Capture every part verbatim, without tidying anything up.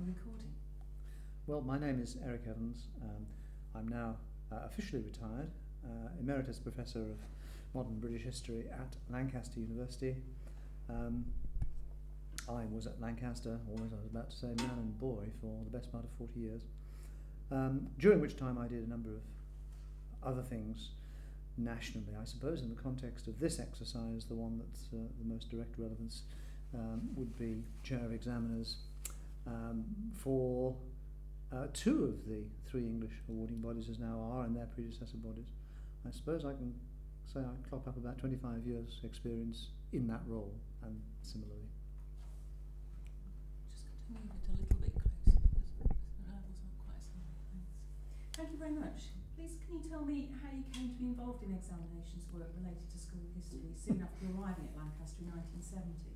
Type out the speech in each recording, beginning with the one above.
recording. Well, my name is Eric Evans. Um, I'm now uh, officially retired, uh, Emeritus Professor of Modern British History at Lancaster University. Um, I was at Lancaster, or as I was about to say, man and boy, for the best part of forty years, um, during which time I did a number of other things nationally. I suppose in the context of this exercise, the one that's uh, the most direct relevance um, would be Chair of Examiners um, for uh, two of the three English awarding bodies as now are, and their predecessor bodies. I suppose I can say I clock up about twenty-five years experience in that role, and similarly. Just got to move it a little bit closer because the levels aren't quite so high. Thanks. Thank you very much. Please, can you tell me how you came to be involved in examinations work related to school history soon after arriving at Lancaster in nineteen seventy?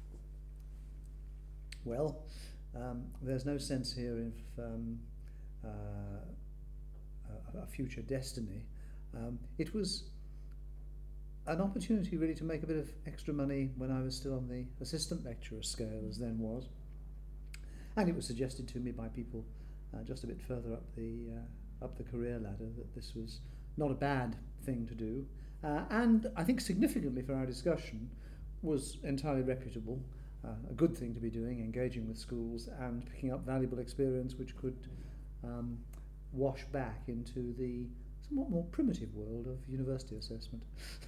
Well, um, there's no sense here of um, uh, a, a future destiny. Um, it was an opportunity really to make a bit of extra money when I was still on the assistant lecturer scale, as then was, and it was suggested to me by people uh, just a bit further up the uh, up the career ladder that this was not a bad thing to do, uh, and I think significantly for our discussion was entirely reputable, uh, a good thing to be doing, engaging with schools and picking up valuable experience which could um, wash back into the somewhat more primitive world of university assessment.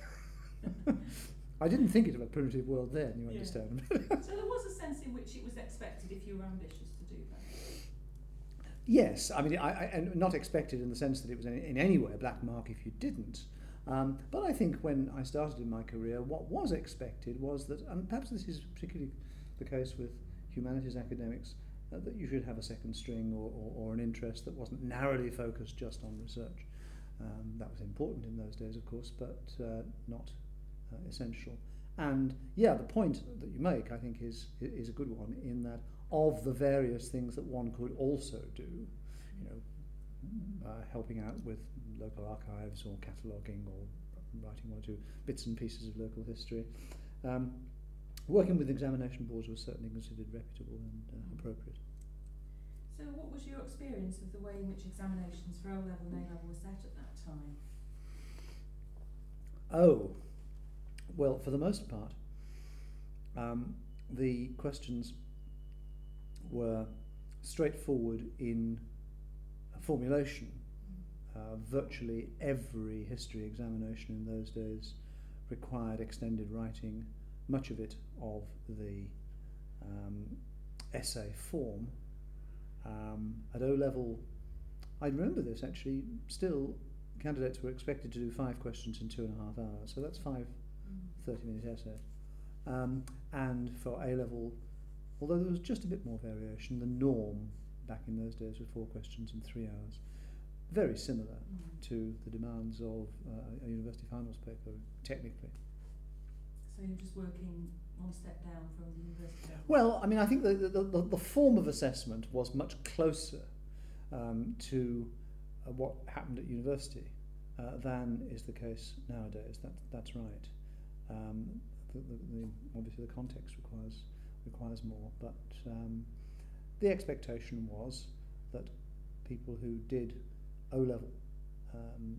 I didn't think it of a primitive world then, you Yeah. understand. So there was a sense in which it was expected if you were ambitious to do that? Yes, I mean, I, I, and not expected in the sense that it was in, in any way a black mark if you didn't. Um, but I think when I started in my career, what was expected was that, and perhaps this is particularly the case with humanities academics, uh, that you should have a second string or, or, or an interest that wasn't narrowly focused just on research. Um, that was important in those days, of course, but uh, not uh, essential. And yeah, the point that you make, I think, is is a good one, in that of the various things that one could also do, you know, uh, helping out with local archives or cataloguing or writing one or two bits and pieces of local history, um, working with examination boards was certainly considered reputable and uh, appropriate. So what was your experience of the way in which examinations for O-level and A-level were set at that time? Oh, well, for the most part, um, the questions were straightforward in formulation. Uh, virtually every history examination in those days required extended writing, much of it of the um, essay form. Um, at O-level, I remember this actually, still candidates were expected to do five questions in two and a half hours, so that's five thirty-minute essays. Um, and for A-level, although there was just a bit more variation, the norm back in those days was four questions in three hours. Very similar Mm. to the demands of uh, a university finals paper, technically. So you're just working one step down from the university level? Well, I mean, I think the, the, the, the form of assessment was much closer um, to uh, what happened at university uh, than is the case nowadays. That, that's right. Um, the, the, the, obviously the context requires requires more, but um, the expectation was that people who did O-level um,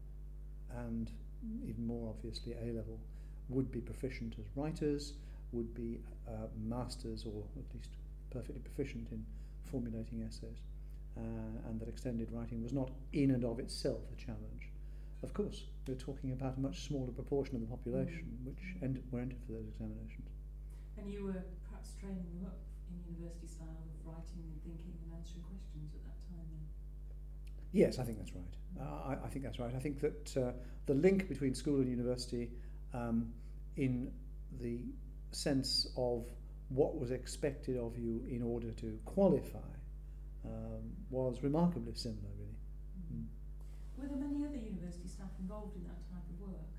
and even more obviously A-level would be proficient as writers, would be uh, masters or at least perfectly proficient in formulating essays, uh, and that extended writing was not in and of itself a challenge. Of course, we're talking about a much smaller proportion of the population Mm. which end, were entered for those examinations. And you were perhaps training them up in university style of writing and thinking and answering questions at that time then? Yes, I think that's right. Uh, I, I think that's right. I think that uh, the link between school and university, um, in the sense of what was expected of you in order to qualify, um, was remarkably similar, really. Mm. Mm. Were there many other university staff involved in that type of work?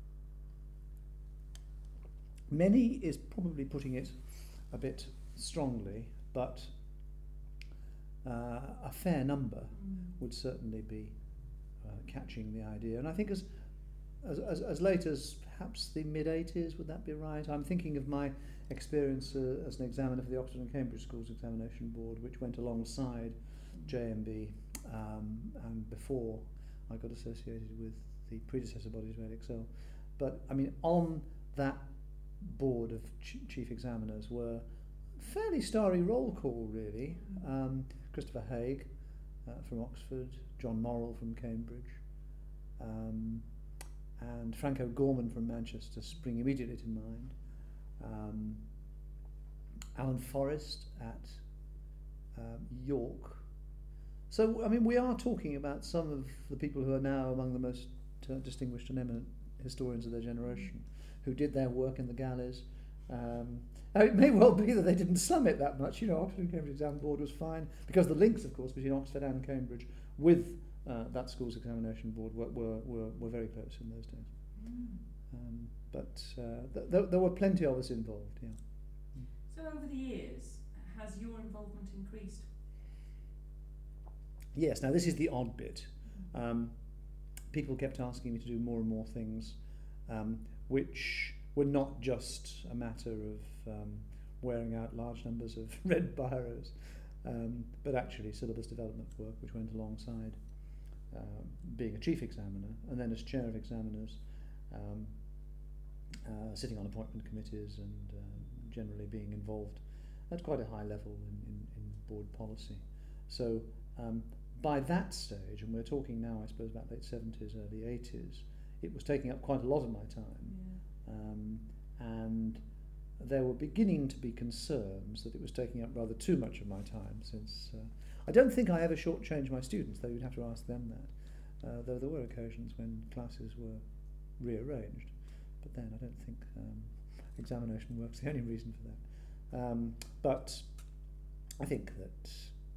Many is probably putting it a bit strongly, but uh, a fair number Mm. would certainly be uh, catching the idea. And I think as, as as as late as perhaps the mid eighties, would that be right? I'm thinking of my experience uh, as an examiner for the Oxford and Cambridge Schools Examination Board, which went alongside J M B, um, and before I got associated with the predecessor bodies of Edexcel. But I mean, on that board of ch- chief examiners were fairly starry roll call, really. Um, Christopher Haig uh, from Oxford, John Morrell from Cambridge, um, and Franco Gorman from Manchester spring immediately to mind. Um, Alan Forrest at um, York. So, I mean, we are talking about some of the people who are now among the most uh, distinguished and eminent historians of their generation, who did their work in the galleys. Um, it may well be that they didn't slum it that much. You know, Oxford and Cambridge Exam Board was fine, because the links, of course, between Oxford and Cambridge with uh, that school's examination board were, were, were, were very close in those days. Mm. Um, but uh, th- th- there were plenty of us involved, yeah. So over the years, has your involvement increased? Yes, now this is the odd bit. Um, people kept asking me to do more and more things, um, which were not just a matter of um, wearing out large numbers of red biros, um, but actually syllabus development work, which went alongside um, being a chief examiner, and then as chair of examiners, um, uh, sitting on appointment committees and uh, generally being involved at quite a high level in, in, in board policy. So um, by that stage, and we're talking now, I suppose, about late seventies, early eighties, it was taking up quite a lot of my time. Yeah. Um, and there were beginning to be concerns that it was taking up rather too much of my time, since uh, I don't think I ever shortchanged my students, though you'd have to ask them that, uh, though there were occasions when classes were rearranged. But then I don't think um, examination work's the only reason for that. Um, but I think that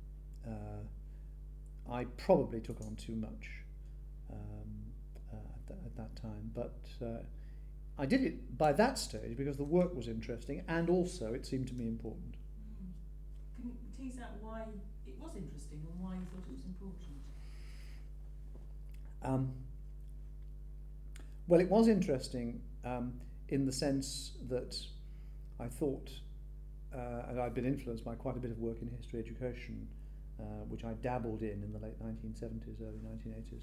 uh, I probably took on too much um, uh, at, th- at that time, but uh, I did it by that stage because the work was interesting, and also it seemed to me important. Mm. Can you tease out why it was interesting and why you thought it was important? Um, well, it was interesting um, in the sense that I thought, uh, and I'd been influenced by quite a bit of work in history education, uh, which I dabbled in in the late nineteen seventies, early nineteen eighties.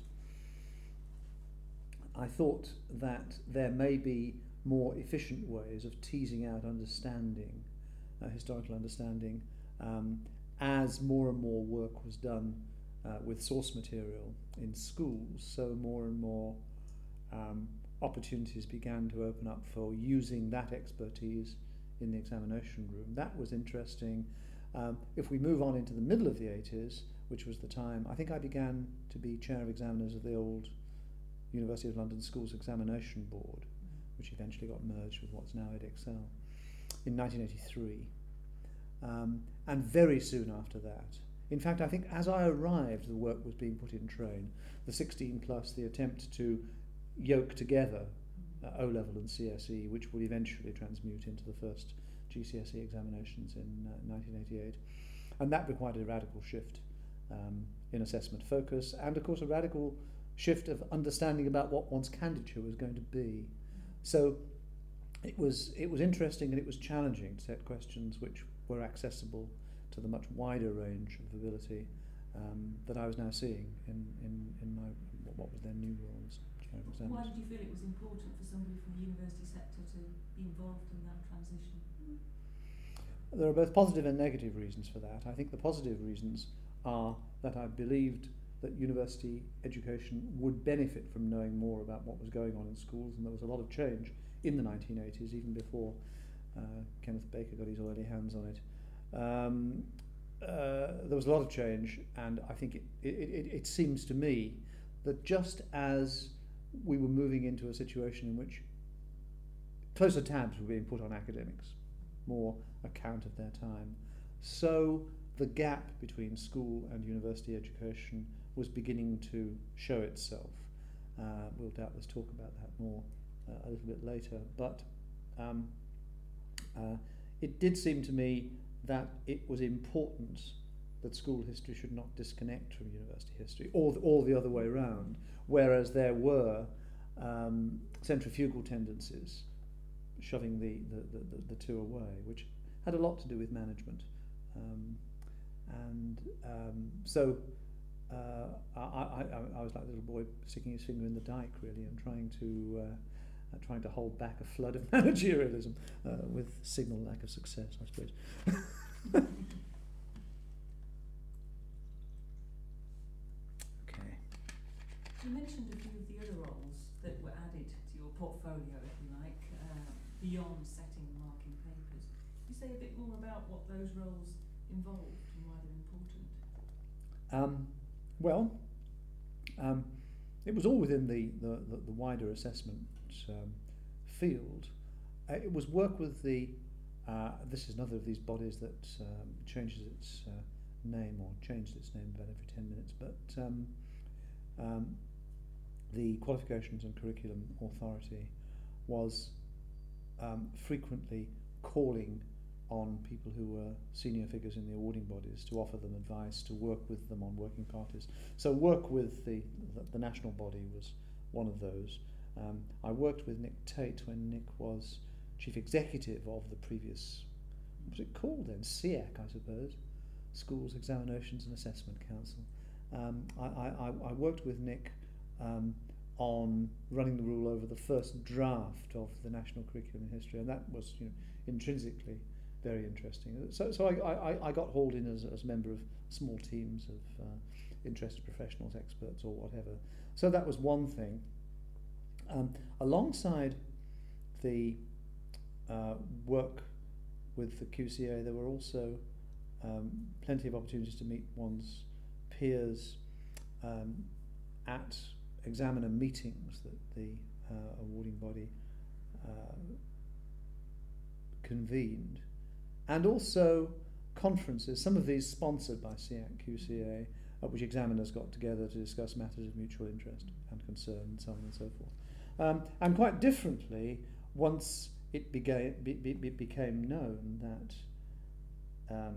I thought that there may be more efficient ways of teasing out understanding, uh, historical understanding, um, as more and more work was done uh, with source material in schools, so more and more um, opportunities began to open up for using that expertise in the examination room. That was interesting. Um, if we move on into the middle of the eighties, which was the time, I think I began to be chair of examiners of the old University of London Schools Examination Board, which eventually got merged with what's now Edexcel, in nineteen eighty-three. Um, and very soon after that, in fact, I think as I arrived, the work was being put in train. The sixteen plus, the attempt to yoke together uh, O-level and C S E, which would eventually transmute into the first G C S E examinations in uh, nineteen eighty-eight. And that required a radical shift um, in assessment focus, and of course a radical shift of understanding about what one's candidature was going to be. So it was it was interesting, and it was challenging to set questions which were accessible to the much wider range of ability um, that I was now seeing in, in, in my what was their new role as chair of examiners. Why did you feel it was important for somebody from the university sector to be involved in that transition? There are both positive and negative reasons for that. I think the positive reasons are that I believed that university education would benefit from knowing more about what was going on in schools, and there was a lot of change in the nineteen eighties, even before uh, Kenneth Baker got his oily hands on it. Um, uh, there was a lot of change, and I think it, it, it, it seems to me that just as we were moving into a situation in which closer tabs were being put on academics, more account of their time, so the gap between school and university education was beginning to show itself. Uh, we'll doubtless talk about that more uh, a little bit later, but um, uh, it did seem to me that it was important that school history should not disconnect from university history, or the, or the other way around, whereas there were um, centrifugal tendencies shoving the, the, the, the, the two away, which had a lot to do with management. Um, and um, so uh, I, I, I was like a little boy sticking his finger in the dike, really, and trying to uh, uh, trying to hold back a flood of managerialism uh, with signal lack of success, I suppose. Okay. You mentioned a few of the other roles that were added to your portfolio, if you like, uh, beyond setting and marking papers. Could you say a bit more about what those roles involved and why they're important? Um, well, um, it was all within the, the, the, the wider assessment um, field. Uh, it was work with the, uh, this is another of these bodies that um, changes its uh, name, or changed its name about every ten minutes, but um, um, the Qualifications and Curriculum Authority was um, frequently calling on people who were senior figures in the awarding bodies to offer them advice, to work with them on working parties. So work with the, the, the national body was one of those. Um, I worked with Nick Tate when Nick was chief executive of the previous, what was it called then? S E A C, I suppose, Schools Examinations and Assessment Council. Um, I, I, I worked with Nick um, on running the rule over the first draft of the National Curriculum in History, and that was, you know, intrinsically very interesting. So, so I, I, I got hauled in as, as a member of small teams of uh, interested professionals, experts, or whatever. So that was one thing. Um, alongside the uh, work with the Q C A, there were also um, plenty of opportunities to meet one's peers um, at examiner meetings that the uh, awarding body uh, convened, and also conferences, some of these sponsored by S E A C, Q C A, at which examiners got together to discuss matters of mutual interest and concern, and so on and so forth. Um, and quite differently, once it began, be, be, became known that um,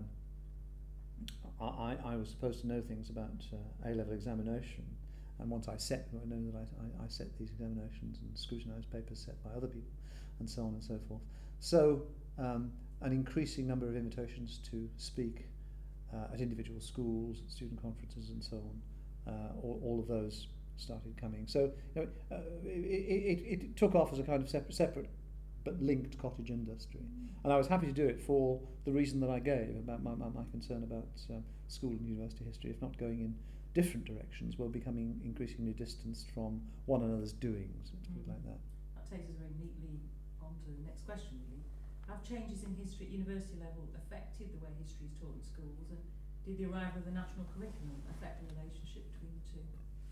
I, I was supposed to know things about uh, A-level examination, and once I set, I know that I, I, I set these examinations and scrutinised papers set by other people, and so on and so forth. So um, an increasing number of invitations to speak uh, at individual schools, at student conferences, and so on. Uh, all, all of those started coming. So you know, uh, it, it, it took off as a kind of separate, separate but linked cottage industry. And I was happy to do it for the reason that I gave about my, my, my concern about um, school and university history, if not going in different directions, we're becoming increasingly distanced from one another's doings, let's put it like that. That takes us very neatly on to the next question, really. Have changes in history at university level affected the way history is taught in schools, and did the arrival of the national curriculum affect the relationship between the two?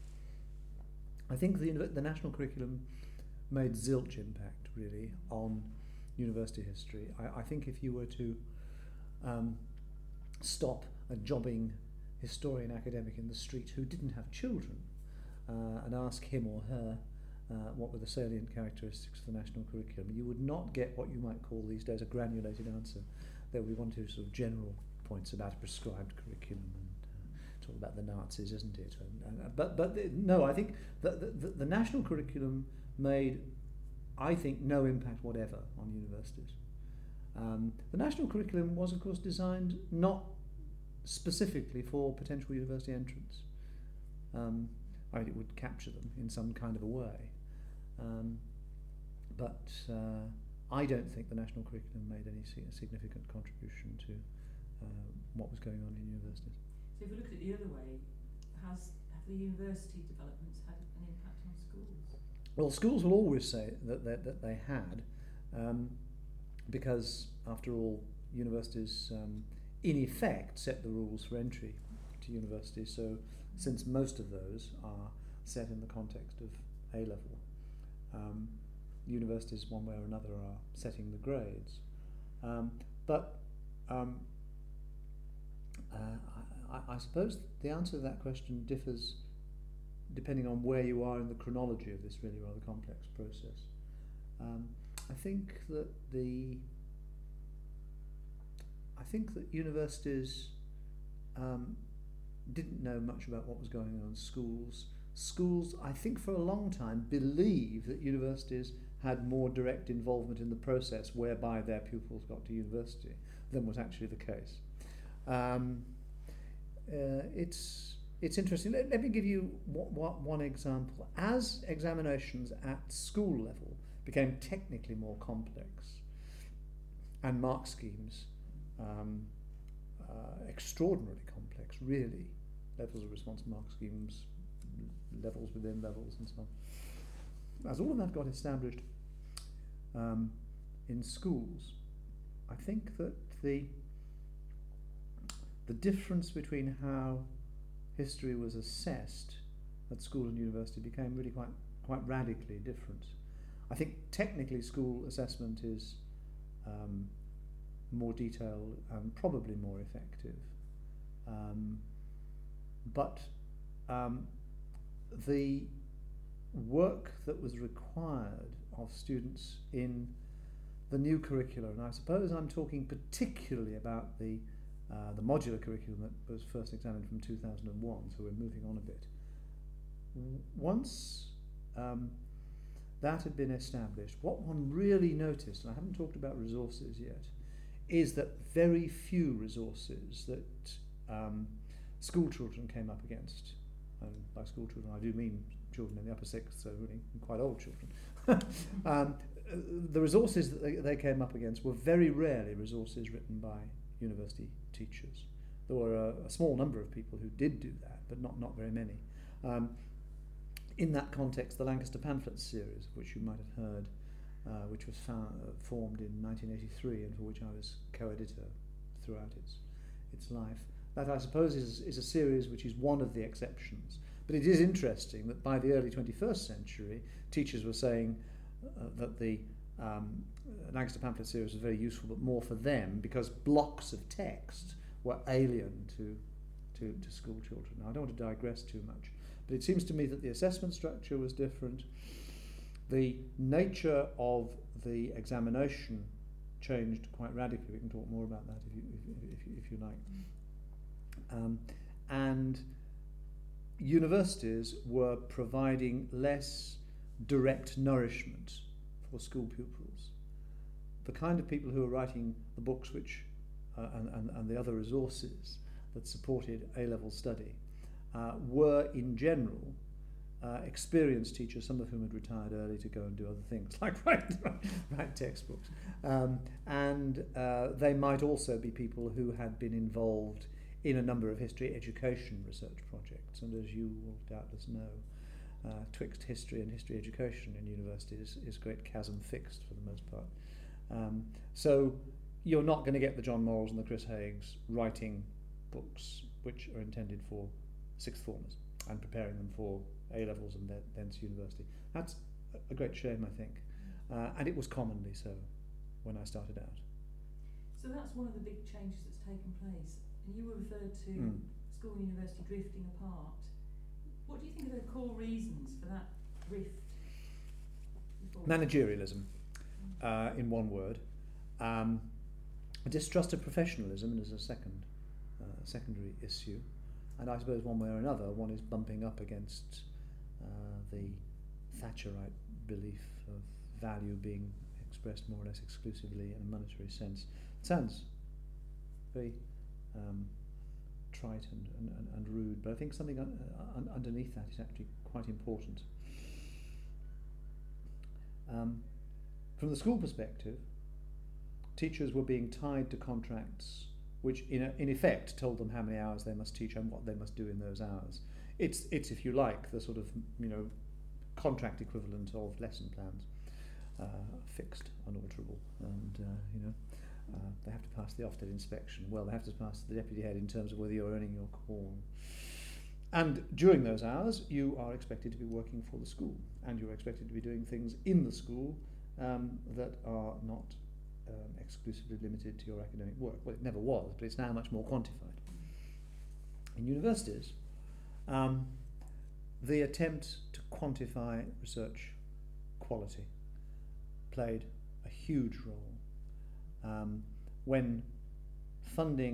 I think the, the national curriculum made zilch impact, really, on university history. I, I think if you were to um, stop a jobbing historian academic in the street who didn't have children uh, and ask him or her uh, what were the salient characteristics of the national curriculum, you would not get what you might call these days a granulated answer. There would be one or two sort of general points about a prescribed curriculum, and uh, it's all about the Nazis, isn't it? And, and, but but the, no, I think that the, the, the national curriculum made, I think, no impact whatever on universities. Um, the national curriculum was, of course, designed not specifically for potential university entrants. Um, I mean, it would capture them in some kind of a way. Um, but uh, I don't think the national curriculum made any significant contribution to uh, what was going on in universities. So if we look at it the other way, has have the university developments had an impact on schools? Well, schools will always say that, that, that they had, um, because, after all, universities, um, in effect, set the rules for entry to universities. So, since most of those are set in the context of A-level, um, universities, one way or another, are setting the grades. Um, but um, uh, I, I suppose the answer to that question differs depending on where you are in the chronology of this really rather complex process. Um, I think that the I think that universities um, didn't know much about what was going on in schools. Schools, I think, for a long time believed that universities had more direct involvement in the process whereby their pupils got to university than was actually the case. Um, uh, it's it's interesting. Let, let me give you w- w- one example. As examinations at school level became technically more complex, and mark schemes um, uh, extraordinarily complex, really, levels of response mark schemes, levels within levels, and so on. As all of that got established um, in schools, I think that the the difference between how history was assessed at school and university became really quite quite radically different. I think technically school assessment is um, more detailed and probably more effective, um, but um, the work that was required of students in the new curriculum, and I suppose I'm talking particularly about the uh, the modular curriculum that was first examined from two thousand one, so we're moving on a bit. Once um, that had been established, what one really noticed, and I haven't talked about resources yet, is that very few resources that um, school children came up against, and by school children I do mean children in the upper sixth, so really quite old children, um, the resources that they, they came up against were very rarely resources written by university teachers. There were a, a small number of people who did do that, but not, not very many. Um, in that context, the Lancaster Pamphlets series, which you might have heard, uh, which was found, uh, formed in nineteen eighty-three and for which I was co-editor throughout its, its life, that I suppose is, is a series which is one of the exceptions. But it is interesting that by the early twenty-first century, teachers were saying uh, that the um, Lancaster Pamphlet series was very useful, but more for them because blocks of text were alien to, to, to school children. Now, I don't want to digress too much, but it seems to me that the assessment structure was different. The nature of the examination changed quite radically. We can talk more about that if you, if, if, if you like. Um, and universities were providing less direct nourishment for school pupils. The kind of people who were writing the books which uh, and, and, and the other resources that supported A-level study uh, were in general uh, experienced teachers, some of whom had retired early to go and do other things like write, write textbooks. Um, and uh, they might also be people who had been involved in a number of history education research projects, and as you will doubtless know, uh, twixt history and history education in universities is, is great chasm fixed for the most part. Um, so you're not going to get the John Morrells and the Chris Haigs writing books which are intended for sixth formers and preparing them for A-levels and then, thence university. That's a great shame, I think, uh, and it was commonly so when I started out. So that's one of the big changes that's taken place. And you were referred to Mm. school and university drifting apart. What do you think are the core reasons for that rift? Managerialism, uh, in one word. Um, a distrust of professionalism is a second, uh, secondary issue. And I suppose one way or another, one is bumping up against uh, the Thatcherite belief of value being expressed more or less exclusively in a monetary sense. It sounds very um, trite and, and, and rude, but I think something un- un- underneath that is actually quite important. Um, from the school perspective, teachers were being tied to contracts which in, a, in effect told them how many hours they must teach and what they must do in those hours. It's, it's, if you like, the sort of, you know, contract equivalent of lesson plans, uh, fixed, unalterable, and, uh, you know, uh, they have to pass the Ofsted inspection. Well, they have to pass the deputy head in terms of whether you're earning your corn. And during those hours, you are expected to be working for the school, and you're expected to be doing things in the school um, that are not um, exclusively limited to your academic work. Well, it never was, but it's now much more quantified. In universities, um, the attempt to quantify research quality played a huge role. Um, when funding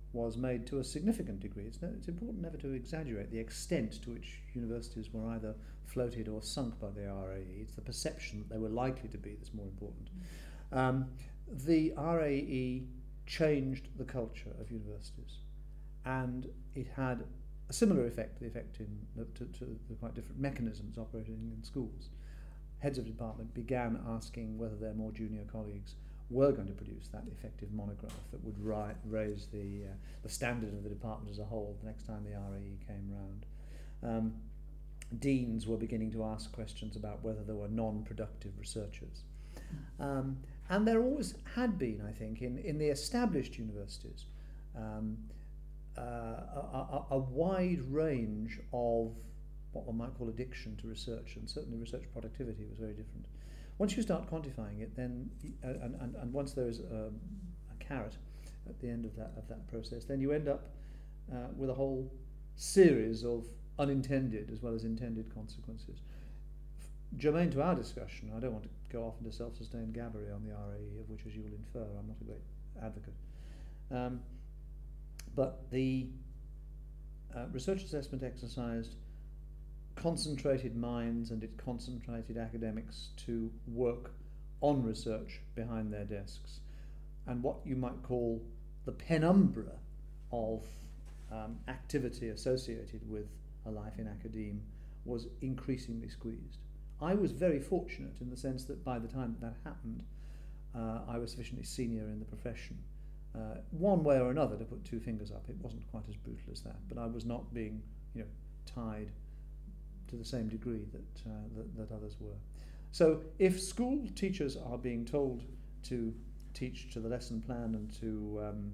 was made to a significant degree. It's, no, it's important never to exaggerate the extent to which universities were either floated or sunk by the R A E. It's the perception that they were likely to be that's more important. Um, the R A E changed the culture of universities, and it had a similar effect to the effect in the, to, to the quite different mechanisms operating in schools. Heads of department began asking whether their more junior colleagues were going to produce that effective monograph that would ri- raise the uh, the standard of the department as a whole the next time the R A E came round. Um, deans were beginning to ask questions about whether there were non-productive researchers. Um, and there always had been, I think, in, in the established universities, um, uh, a, a, a wide range of what one might call addiction to research, and certainly research productivity was very different. Once you start quantifying it, then uh, and, and, and once there is a, a carrot at the end of that of that process, then you end up uh, with a whole series of unintended as well as intended consequences. Germane to our discussion, I don't want to go off into self-sustained gabbery on the R A E, of which, as you will infer, I'm not a great advocate. Um, but the uh, research assessment exercised concentrated minds and it concentrated academics to work on research behind their desks. And what you might call the penumbra of um, activity associated with a life in academe was increasingly squeezed. I was very fortunate in the sense that by the time that happened, uh, I was sufficiently senior in the profession. Uh, one way or another, to put two fingers up, it wasn't quite as brutal as that, but I was not being, you know, tied to the same degree that, uh, that, that others were. So if school teachers are being told to teach to the lesson plan and to um,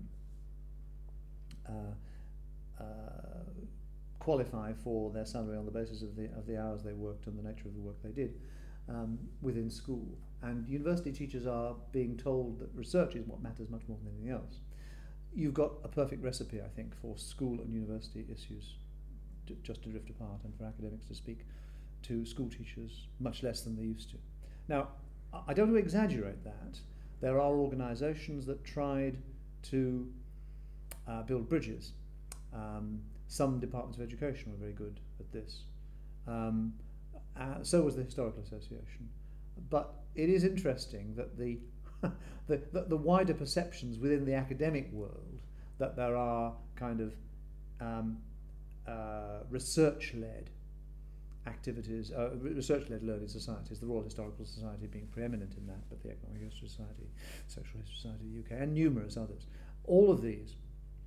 uh, uh, qualify for their salary on the basis of the of the hours they worked and the nature of the work they did um, within school, and university teachers are being told that research is what matters much more than anything else, you've got a perfect recipe, I think, for school and university issues to, just to drift apart, and for academics to speak to school teachers much less than they used to. Now, I don't want to exaggerate that. There are organisations that tried to uh, build bridges. Um, some departments of education were very good at this. Um, uh, so was the Historical Association. But it is interesting that the, the, the, the wider perceptions within the academic world that there are kind of um, uh, research-led activities, uh, research-led learning societies, the Royal Historical Society being preeminent in that, but the Economic History Society, Social History Society of the U K, and numerous others. All of these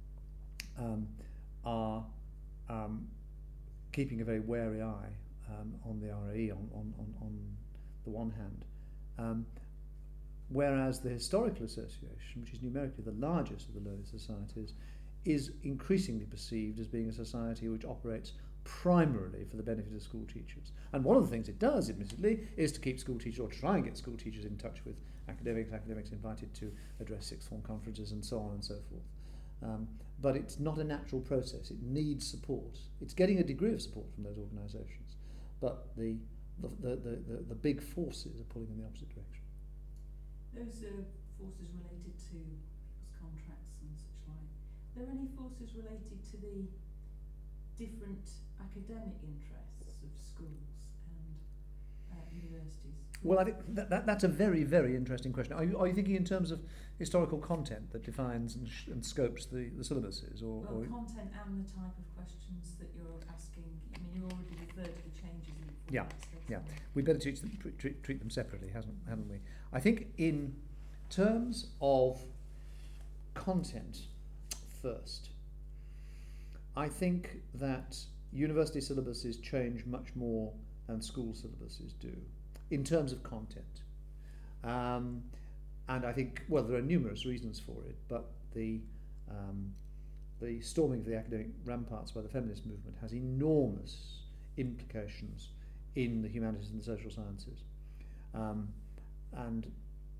um, are um, keeping a very wary eye um, on the R A E on, on, on, on the one hand, um, whereas the Historical Association, which is numerically the largest of the learned societies, is increasingly perceived as being a society which operates primarily for the benefit of school teachers. And one of the things it does, admittedly, is to keep school teachers, or to try and get school teachers in touch with academics, academics invited to address sixth form conferences and so on and so forth. Um, but it's not a natural process. It needs support. It's getting a degree of support from those organisations, but the the, the, the, the, the big forces are pulling in the opposite direction. Those uh, forces related to people's contracts and such like, are there any forces related to the different academic interests of schools and uh, universities? Well, I think that, that, that's a very, very interesting question. Are you, are you thinking in terms of historical content that defines and, sh- and scopes the, the syllabuses? Or, well, or content and the type of questions that you're asking. I mean, you already referred to the changes in the Yeah, yeah. We'd better treat them, treat, treat them separately, hasn't, haven't we? I think in terms of content first, I think that university syllabuses change much more than school syllabuses do in terms of content. Um, and I think, well, there are numerous reasons for it, but the um, the storming of the academic ramparts by the feminist movement has enormous implications in the humanities and the social sciences. Um, and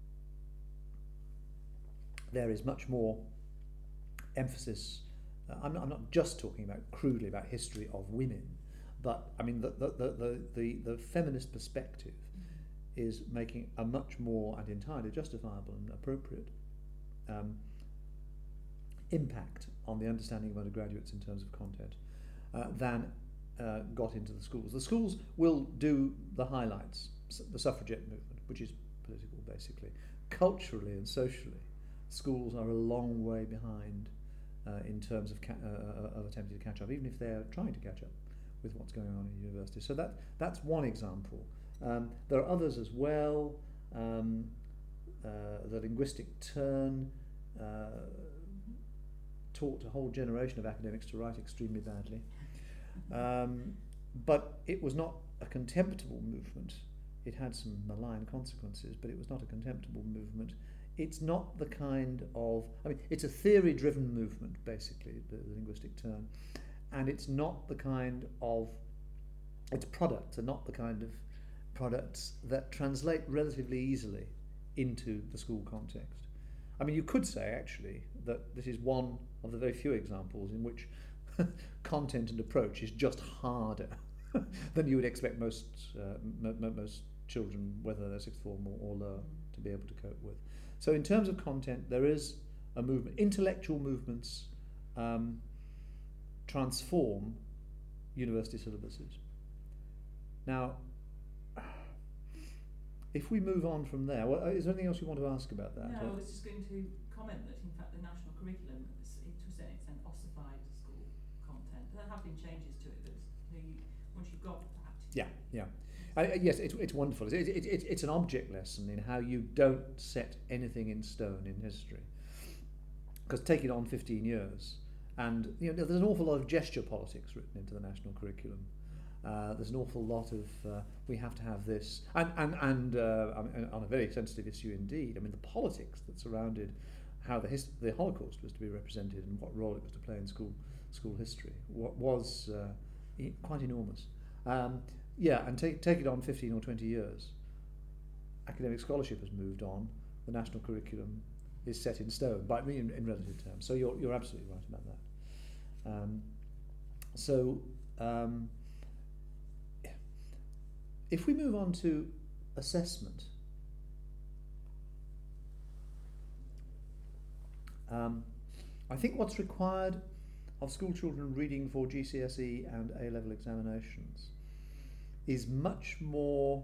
there is much more emphasis. Uh, I'm, not, I'm not just talking about crudely about history of women, but I mean the the the the, the, the feminist perspective is making a much more and entirely justifiable and appropriate um, impact on the understanding of undergraduates in terms of content uh, than uh, got into the schools. The schools will do the highlights, the suffragette movement, which is political basically. Culturally and socially, schools are a long way behind uh, in terms of, ca- uh, of attempting to catch up, even if they're trying to catch up with what's going on in universities. So that that's one example. Um, there are others as well. Um, uh, the linguistic turn uh, taught a whole generation of academics to write extremely badly. Um, but it was not a contemptible movement. It had some malign consequences, but it was not a contemptible movement. It's not the kind of, I mean, it's a theory-driven movement, basically, the, the linguistic turn, and it's not the kind of, its products are not the kind of products that translate relatively easily into the school context. I mean, you could say, actually, that this is one of the very few examples in which content and approach is just harder than you would expect most uh, m- m- most children, whether they're sixth form or, or lower, to be able to cope with. So in terms of content, there is a movement. Intellectual movements um, transform university syllabuses. Now, if we move on from there, well, is there anything else you want to ask about that? No, I was just going to comment that, in fact, the national curriculum, is, to a certain extent, ossified school content. There have been changes to it, but you know, you, once you've got that. Yeah, yeah. Uh, yes, it's, it's wonderful. It, it, it, it's an object lesson in how you don't set anything in stone in history. Because take it on fifteen years, and you know, there's an awful lot of gesture politics written into the national curriculum. Uh, there's an awful lot of uh, we have to have this, and and and uh, I mean, on a very sensitive issue indeed. I mean, the politics that surrounded how the his- the Holocaust was to be represented and what role it was to play in school school history what was uh, e- quite enormous. Um, yeah, and take take it on fifteen or twenty years. Academic scholarship has moved on. The national curriculum is set in stone, by me in, in relative terms. So you're you're absolutely right about that. Um, so. Um, If we move on to assessment, um, I think what's required of school children reading for G C S E and A-level examinations is much more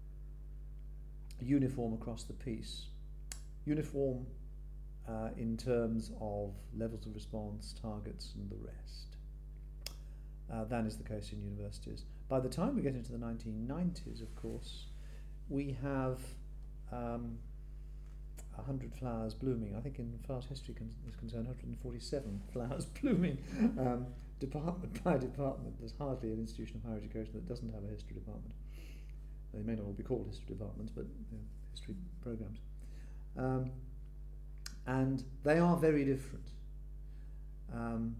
uniform across the piece. Uniform uh, in terms of levels of response, targets and the rest, uh, than is the case in universities. By the time we get into the nineteen nineties, of course, we have um, one hundred flowers blooming. I think in far as history con- is concerned, one hundred forty-seven flowers blooming um, department by department. There's hardly an institution of higher education that doesn't have a history department. They may not all be called history departments, but you know, history programs. Um, and they are very different. Um,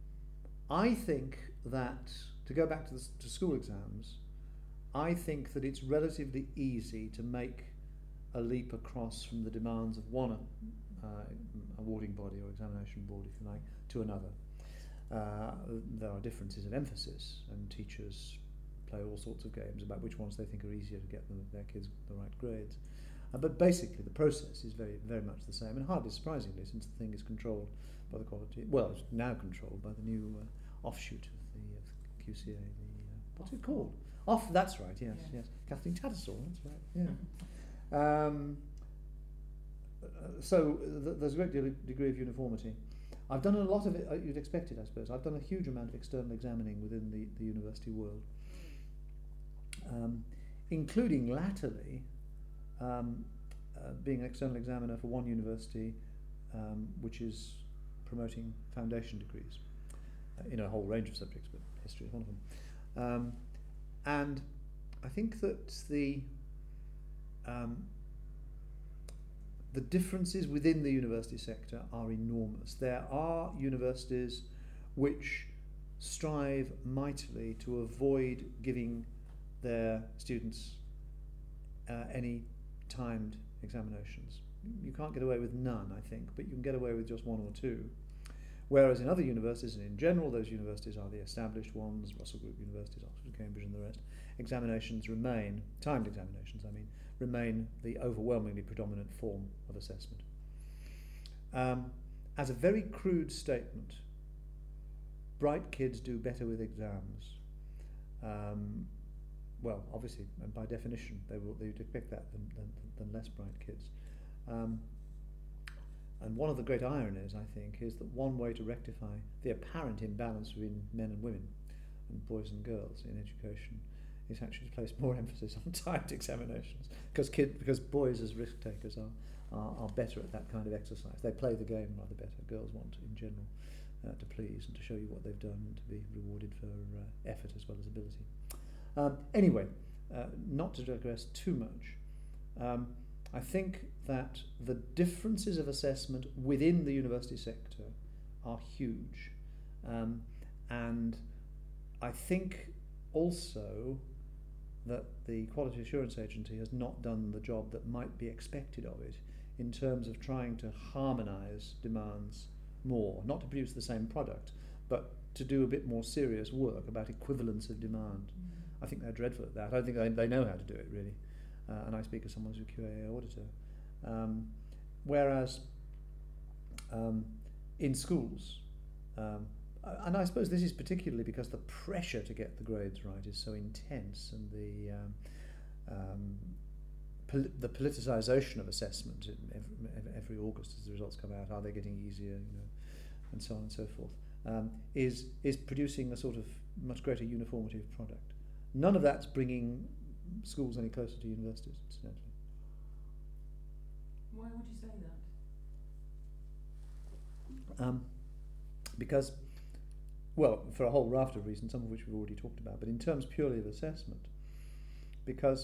I think that, to go back to, the, to school exams, I think that it's relatively easy to make a leap across from the demands of one uh, awarding body or examination board, if you like, to another. Uh, there are differences in emphasis, and teachers play all sorts of games about which ones they think are easier to get them, their kids the right grades. Uh, but basically the process is very, very much the same, and hardly surprisingly, since the thing is controlled by the quality, well, it's now controlled by the new uh, offshoot of the uh, Q C A, the, uh, what's it called? Off, that's right, yes, yeah. yes. Kathleen Tattersall, that's right, yeah. um, uh, so th- there's a great deal of degree of uniformity. I've done a lot of it, uh, you'd expect it, I suppose. I've done a huge amount of external examining within the, the university world, um, including latterly um, uh, being an external examiner for one university um, which is promoting foundation degrees uh, in a whole range of subjects, but history is one of them. Um, and I think that the um, the differences within the university sector are enormous. There are universities which strive mightily to avoid giving their students uh, any timed examinations. You can't get away with none, I think, but you can get away with just one or two. Whereas in other universities, and in general those universities are the established ones, Russell Group universities, Oxford, Cambridge and the rest, examinations remain, timed examinations I mean, remain the overwhelmingly predominant form of assessment. Um, as a very crude statement, bright kids do better with exams. Um, well, obviously, and by definition, they will they would expect that than, than, than less bright kids. Um, and one of the great ironies, I think, is that one way to rectify the apparent imbalance between men and women and boys and girls in education is actually to place more emphasis on timed examinations, because kid, because boys as risk takers are, are are better at that kind of exercise. They play the game rather better. Girls want, in general, uh, to please and to show you what they've done and to be rewarded for uh, effort as well as ability. Um, anyway, uh, not to digress too much, um, I think that the differences of assessment within the university sector are huge, um, and I think also that the Quality Assurance Agency has not done the job that might be expected of it in terms of trying to harmonise demands more, not to produce the same product, but to do a bit more serious work about equivalence of demand. Mm. I think they're dreadful at that. I don't think they, they know how to do it, really. Uh, and I speak as someone who's a Q A A auditor. Um, whereas um, in schools, um, and I suppose this is particularly because the pressure to get the grades right is so intense, and the um, um, pol- the politicisation of assessment every, every August as the results come out, are they getting easier, you know, and so on and so forth, um, is is producing a sort of much greater uniformity of product. None of that's bringing schools any closer to universities, incidentally. Why would you say that? Um, because, well, for a whole raft of reasons, some of which we've already talked about, but in terms purely of assessment, because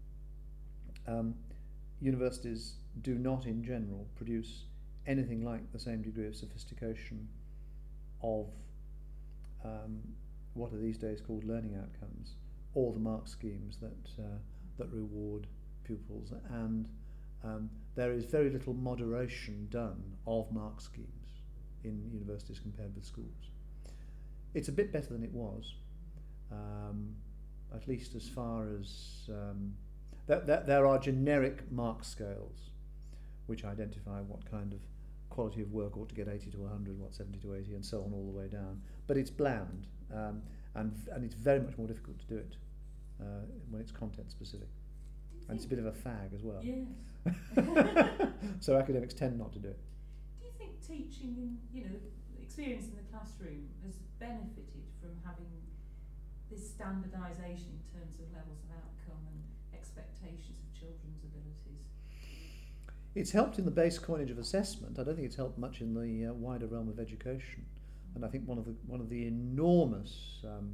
um, universities do not in general produce anything like the same degree of sophistication of um, what are these days called learning outcomes, or the mark schemes that uh, that reward pupils, and um, there is very little moderation done of mark schemes in universities compared with schools. It's a bit better than it was, um, at least as far as um, that, that there are generic mark scales which identify what kind of quality of work ought to get eighty to one hundred, what seventy to eighty, and so on all the way down. But it's bland, um, and and it's very much more difficult to do it uh, when it's content specific. And it's a bit of a fag as well. Yes. So academics tend not to do it. Do you think teaching in, you know, experience in the classroom has benefited from having this standardisation in terms of levels of outcome and expectations of children's abilities? It's helped in the base coinage of assessment. I don't think it's helped much in the uh, wider realm of education. Mm. And I think one of the one of the enormous um,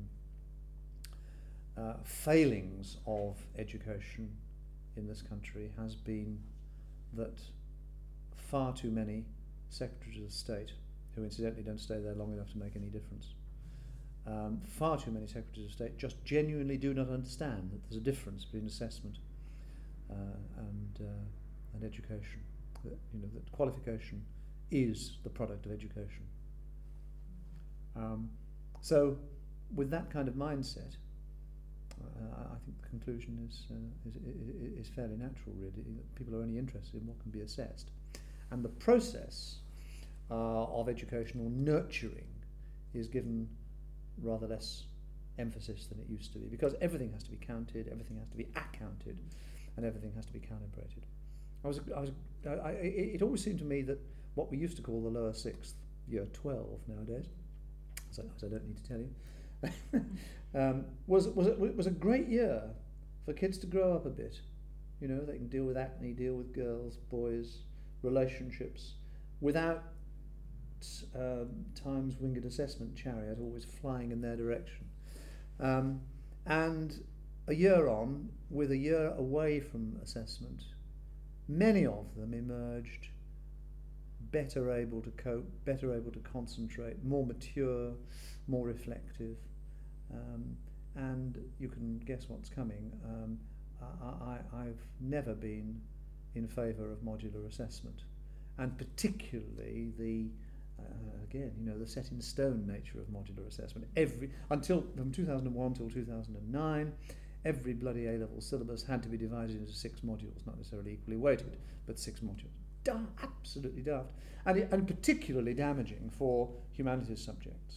uh, failings of education in this country has been that far too many secretaries of state, who incidentally don't stay there long enough to make any difference, um, far too many secretaries of state just genuinely do not understand that there's a difference between assessment uh, and uh, and education. That, you know, that qualification is the product of education. Um, so, with that kind of mindset, Uh, I think the conclusion is, uh, is, is is fairly natural, really. People are only interested in what can be assessed. And the process uh, of educational nurturing is given rather less emphasis than it used to be, because everything has to be counted, everything has to be accounted, and everything has to be calibrated. I was, I was, I, I, it always seemed to me that what we used to call the lower sixth, year twelve nowadays, as I, as I don't need to tell you, um, was was a, was a great year for kids to grow up a bit. You know, they can deal with acne, deal with girls, boys, relationships, without um, Time's winged assessment chariot always flying in their direction. Um, and a year on, with a year away from assessment, many of them emerged better able to cope, better able to concentrate, more mature, more reflective. Um, and you can guess what's coming. Um, I, I, I've never been in favour of modular assessment, and particularly the uh, again, you know, the set in stone nature of modular assessment. Every until from two thousand one till two thousand nine, every bloody A-level syllabus had to be divided into six modules, not necessarily equally weighted, but six modules. Da- absolutely daft, and it, and particularly damaging for humanities subjects.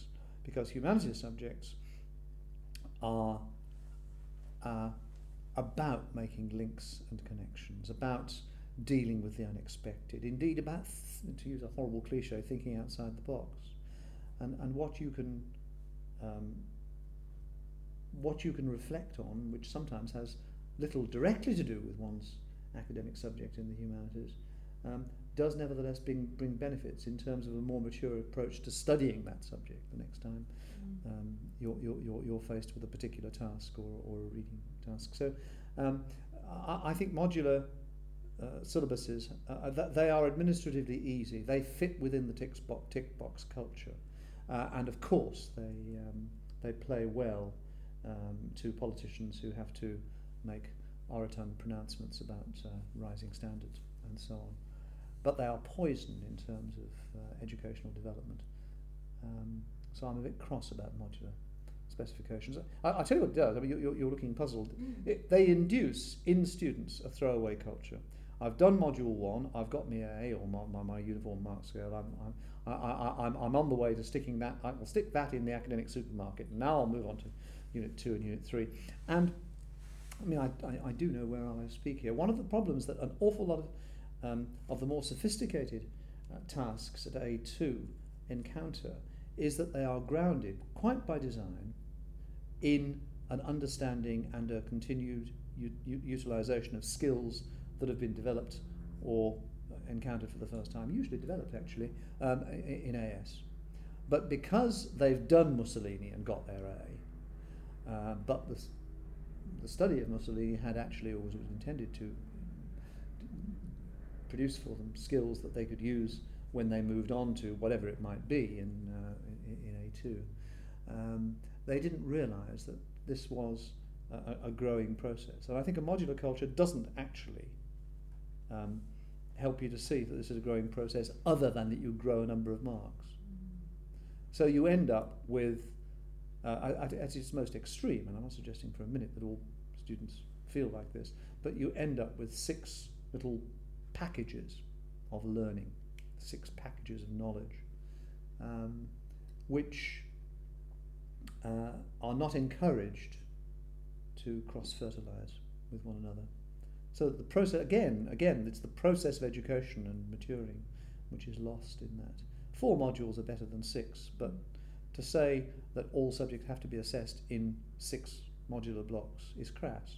because humanities subjects are uh, about making links and connections, about dealing with the unexpected, indeed about, th- to use a horrible cliche, thinking outside the box. And, and what you can um, what you can reflect on, which sometimes has little directly to do with one's academic subject in the humanities, um, does nevertheless bring, bring benefits in terms of a more mature approach to studying that subject the next time Mm. um, you're, you're, you're, you're faced with a particular task or, or a reading task. So um, I, I think modular uh, syllabuses, uh, th- they are administratively easy. They fit within the tick box, tick box culture. Uh, and of course they, um, they play well um, to politicians who have to make orotund pronouncements about uh, rising standards and so on. But they are poison in terms of uh, educational development. Um, so I'm a bit cross about modular specifications. I, I tell you what it does. I mean, you're, you're looking puzzled. Mm. It, they induce in students a throwaway culture. I've done module one. I've got my A or my, my, my uniform mark scale. I'm, I'm, I, I, I'm, I'm on the way to sticking that. I will stick that in the academic supermarket. Now I'll move on to unit two and unit three. And I mean, I, I, I do know where I speak here. One of the problems that an awful lot of um, of the more sophisticated uh, tasks at A two encounter is that they are grounded, quite by design, in an understanding and a continued u- u- utilisation of skills that have been developed or encountered for the first time, usually developed actually, um, in A S. But because they've done Mussolini and got their A, uh, but the, the study of Mussolini had actually, or was intended to, produce for them skills that they could use when they moved on to whatever it might be in, uh, in, in A two. Um, they didn't realise that this was a, a growing process. And I think a modular culture doesn't actually um, help you to see that this is a growing process other than that you grow a number of marks. So you end up with, uh, at its most extreme, and I'm not suggesting for a minute that all students feel like this, but you end up with six little packages of learning, six packages of knowledge, um, which uh, are not encouraged to cross-fertilise with one another. So the process, again, again, it's the process of education and maturing which is lost in that. Four modules are better than six, but to say that all subjects have to be assessed in six modular blocks is crass.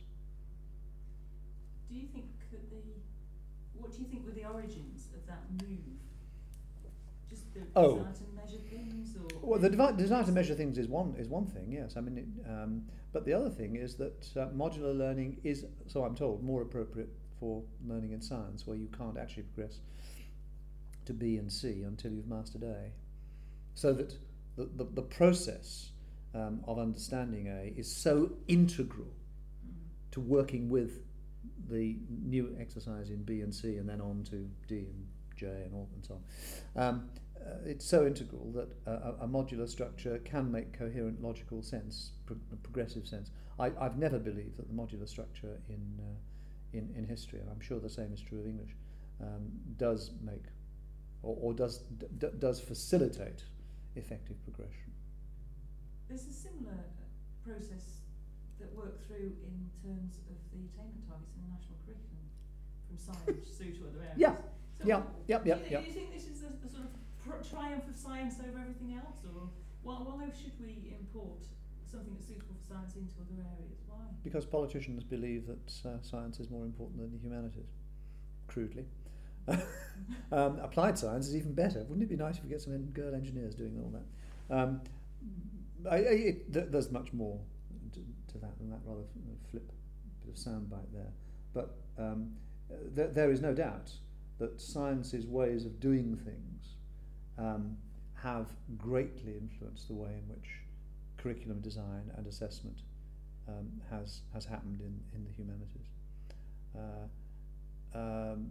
Do you think that the, what do you think were the origins of that move? Just the Oh. desire to measure things, or Well, the devi- desire to measure things is one is one thing, yes. I mean, it, um, but the other thing is that uh, modular learning is, so I'm told, more appropriate for learning in science, where you can't actually progress to B and C until you've mastered A. So that the the, the process um, of understanding A is so integral mm. to working with the new exercise in B and C, and then on to D and J and all and so on. Um, uh, it's so integral that uh, a, a modular structure can make coherent, logical sense, pro- progressive sense. I, I've never believed that the modular structure in, uh, in in history, and I'm sure the same is true of English, um, does make or, or does d- d- does facilitate effective progression. There's a similar process that worked through in terms of the attainment targets in the national curriculum, from science through to other areas. Yeah. So Yeah, yep, do, yep, you, yep. do you think this is the, the sort of pr- triumph of science over everything else, or why, why should we import something that's suitable for science into other areas? Why? Because politicians believe that uh, science is more important than the humanities, crudely. um, applied science is even better. Wouldn't it be nice if we get some en- girl engineers doing all that? Um, I, I, it, th- there's much more to, to that than that rather f- flip bit of soundbite there. But um, th- there is no doubt that science's ways of doing things um, have greatly influenced the way in which curriculum design and assessment um, has has happened in, in the humanities. Uh, um,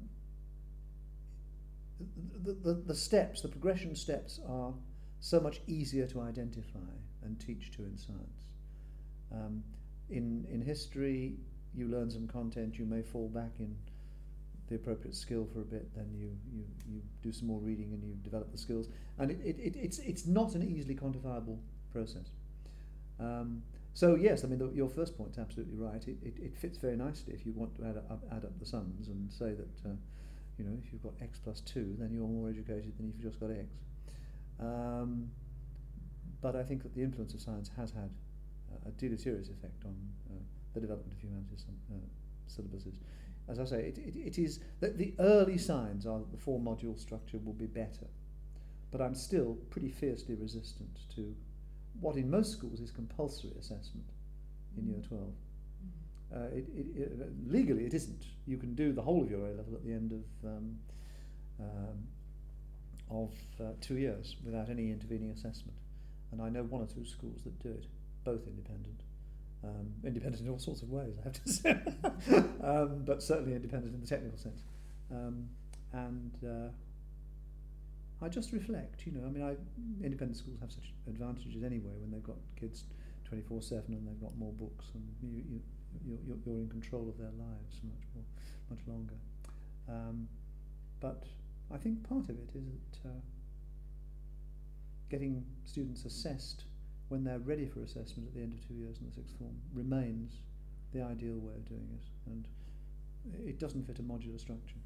the, the, the steps, the progression steps are so much easier to identify and teach to in science. Um, in, in history, you learn some content, you may fall back in the appropriate skill for a bit, then you, you, you do some more reading and you develop the skills. And it, it, it, it's, it's not an easily quantifiable process. Um, so yes, I mean the, your first point's absolutely right. It, it, it fits very nicely if you want to add up, add up the sums and say that uh, you know if you've got x plus two, then you're more educated than if you've just got x. Um, but I think that the influence of science has had a deleterious effect on uh, the development of humanities uh, syllabuses. As I say, it, it, it is that the early signs are that the four module structure will be better, but I'm still pretty fiercely resistant to what in most schools is compulsory assessment in year twelve. Uh, it, it, it, legally it isn't. You can do the whole of your A level at the end of um, um, of uh, two years without any intervening assessment, and I know one or two schools that do it, both independent. Um, independent in all sorts of ways, I have to say, um, but certainly independent in the technical sense. Um, and uh, I just reflect, you know, I mean, I, independent schools have such advantages anyway when they've got kids twenty-four seven and they've got more books and you, you, you're, you're in control of their lives much more, much longer. Um, but I think part of it is that uh, getting students assessed when they're ready for assessment at the end of two years in the sixth form remains the ideal way of doing it, and it doesn't fit a modular structure.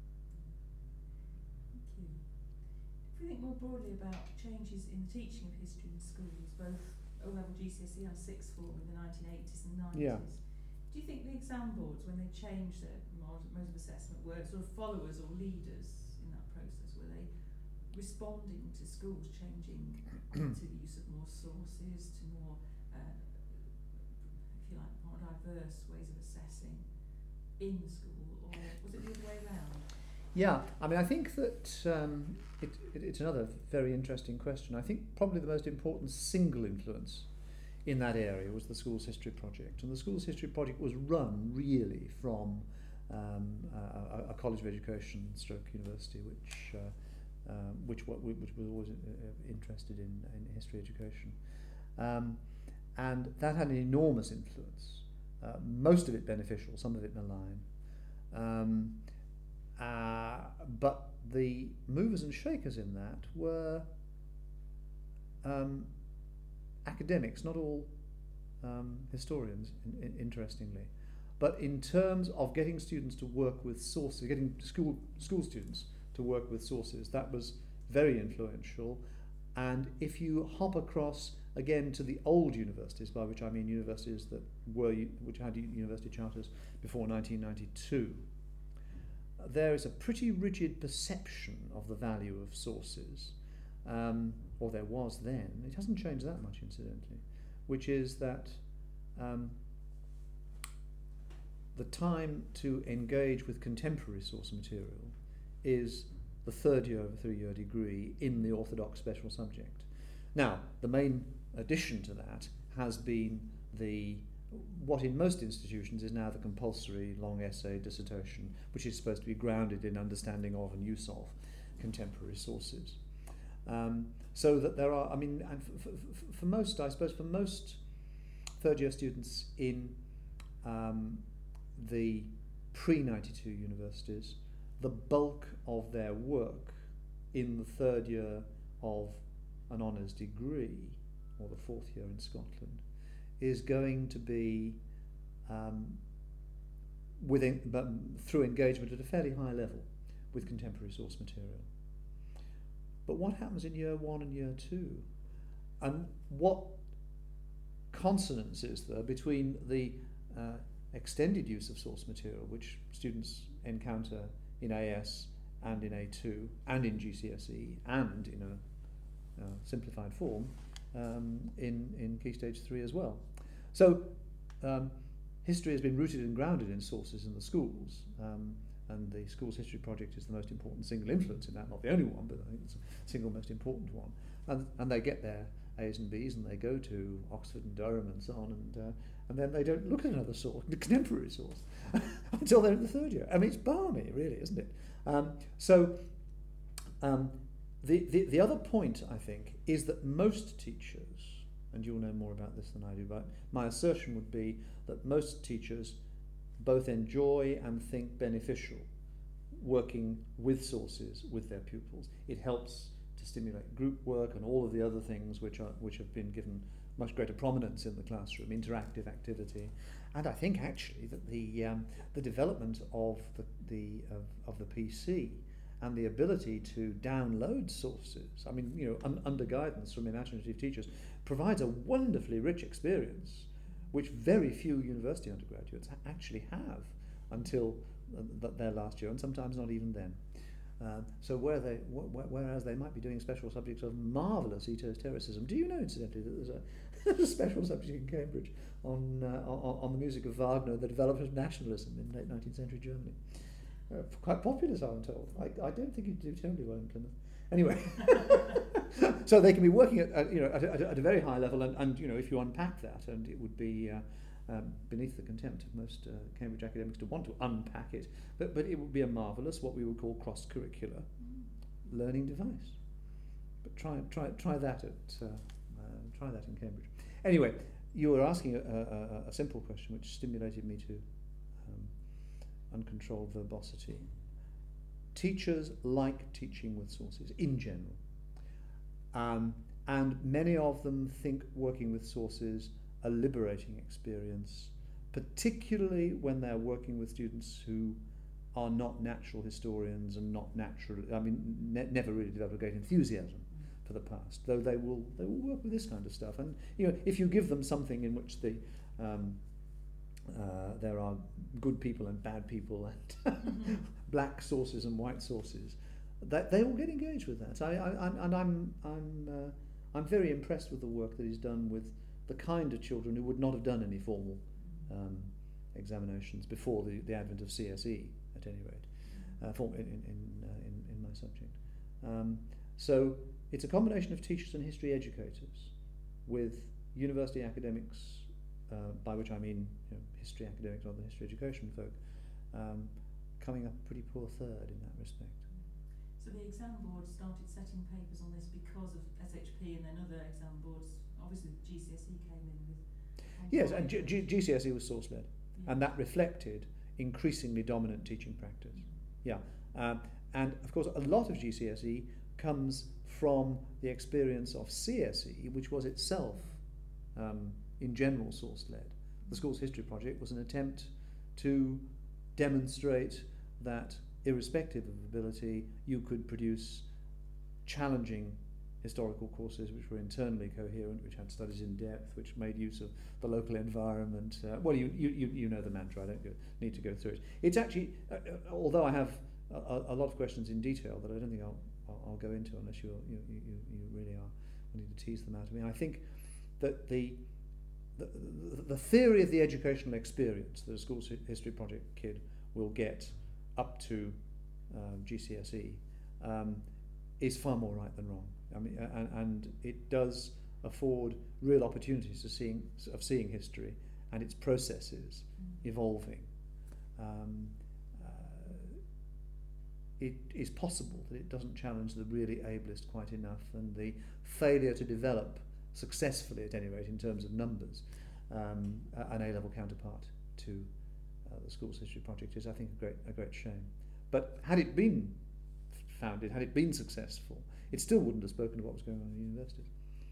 Thank you. If we think more broadly about changes in the teaching of history in schools, both O-level, G C S E and sixth form in the nineteen eighties and nineties, Yeah. do you think the exam boards, when they changed their mode of assessment, were sort of followers or leaders in that process? Were they responding to schools changing to the use of more sources, to more, uh, if you like, more diverse ways of assessing in school, or was it the other way around? Yeah, I mean, I think that um, it, it, it's another very interesting question. I think probably the most important single influence in that area was the Schools History Project, and the Schools History Project was run really from um, a, a college of education stroke university, which uh, Um, which what which was always uh, interested in, in history education, um, and that had an enormous influence. Uh, most of it beneficial, some of it malign. Um, uh, but the movers and shakers in that were um, academics, not all um, historians, in, in, interestingly. But in terms of getting students to work with sources, getting school school students to work with sources, that was very influential. And if you hop across again to the old universities, by which I mean universities that were which had university charters before nineteen ninety-two, there is a pretty rigid perception of the value of sources, um, or there was then. It hasn't changed that much, incidentally, which is that um, the time to engage with contemporary source material is the third year of a three-year degree in the orthodox special subject. Now, the main addition to that has been the what in most institutions is now the compulsory long essay dissertation, which is supposed to be grounded in understanding of and use of contemporary sources. Um, so that there are, I mean, and for, for, for most, I suppose, for most third-year students in um, the pre ninety-two universities, the bulk of their work in the third year of an honours degree, or the fourth year in Scotland, is going to be um, within, but through engagement at a fairly high level with contemporary source material. But what happens in year one and year two? And what consonance is there between the uh, extended use of source material, which students encounter in A S and in A two and in G C S E and in a uh, simplified form um, in, in Key Stage three as well. So um, history has been rooted and grounded in sources in the schools, um, and the Schools History Project is the most important single influence in that, not the only one, but I think it's the single most important one. And, and they get their A's and B's and they go to Oxford and Durham and so on, and uh, and then they don't look at another source, the contemporary source, until they're in the third year. I mean, it's balmy, really, isn't it? Um, so um, the, the, the other point, I think, is that most teachers, and you'll know more about this than I do, but my assertion would be that most teachers both enjoy and think beneficial working with sources with their pupils. It helps to stimulate group work and all of the other things which are which have been given much greater prominence in the classroom, interactive activity, and I think actually that the um, the development of the the of, of the P C and the ability to download sources, I mean, you know, un- under guidance from imaginative teachers, provides a wonderfully rich experience, which very few university undergraduates actually have until uh, their last year, and sometimes not even then. Uh, so where they, wh- whereas they might be doing special subjects of marvellous esotericism. Do you know, incidentally, that there's a, there's a special subject in Cambridge on, uh, on on the music of Wagner, the development of nationalism in late nineteenth century Germany? Uh, quite popular, so I'm told. I, I don't think you do terribly well in Plymouth. Anyway, so they can be working at, at you know at a, at a very high level, and, and you know if you unpack that, and it would be uh, um, beneath the contempt of most uh, Cambridge academics to want to unpack it, but but it would be a marvellous, what we would call cross-curricular mm. learning device. But try try try that at uh, uh, try that in Cambridge. Anyway, you were asking a, a, a simple question which stimulated me to um, uncontrolled verbosity. Teachers like teaching with sources in general, um, and many of them think working with sources a liberating experience, particularly when they're working with students who are not natural historians and not natural, I mean, ne- never really develop a great enthusiasm for the past, though they will they will work with this kind of stuff. And you know, if you give them something in which the um, uh, there are good people and bad people and mm-hmm. black sources and white sources, that they will get engaged with that. I, I, I'm, and I'm I'm uh, I'm very impressed with the work that he's done with the kind of children who would not have done any formal um, examinations before the, the advent of C S E, at any rate, uh, for, in in uh, in, in my subject. Um, so it's a combination of teachers and history educators with university academics, uh, by which I mean you know, history academics or the history education folk, um, coming up a pretty poor third in that respect. So the exam board started setting papers on this because of S H P, and then other exam boards, obviously G C S E came in with... Yes, and G- G- GCSE was source-led, yeah. And that reflected increasingly dominant teaching practice. Yeah, um, and of course a lot of G C S E comes from the experience of C S E, which was itself um, in general source-led. The school's history project was an attempt to demonstrate that irrespective of ability, you could produce challenging historical courses which were internally coherent, which had studies in depth, which made use of the local environment. Uh, well, you, you you know the mantra, I don't go, need to go through it. It's actually, uh, uh, although I have a, a lot of questions in detail that I don't think I'll, I'll, I'll go into unless you're, you, you, you really are wanting to tease them out of me. I think that the the, the, the theory of the educational experience that a school's history project kid will get up to um, G C S E um, is far more right than wrong. I mean, and, and it does afford real opportunities to seeing of seeing history and its processes mm. evolving. Um, uh, it is possible that it doesn't challenge the really ableist quite enough, and the failure to develop successfully, at any rate, in terms of numbers, um, an A-level counterpart to uh, the school's history project is, I think, a great a great shame. But had it been founded, had it been successful, it still wouldn't have spoken to what was going on in the universities.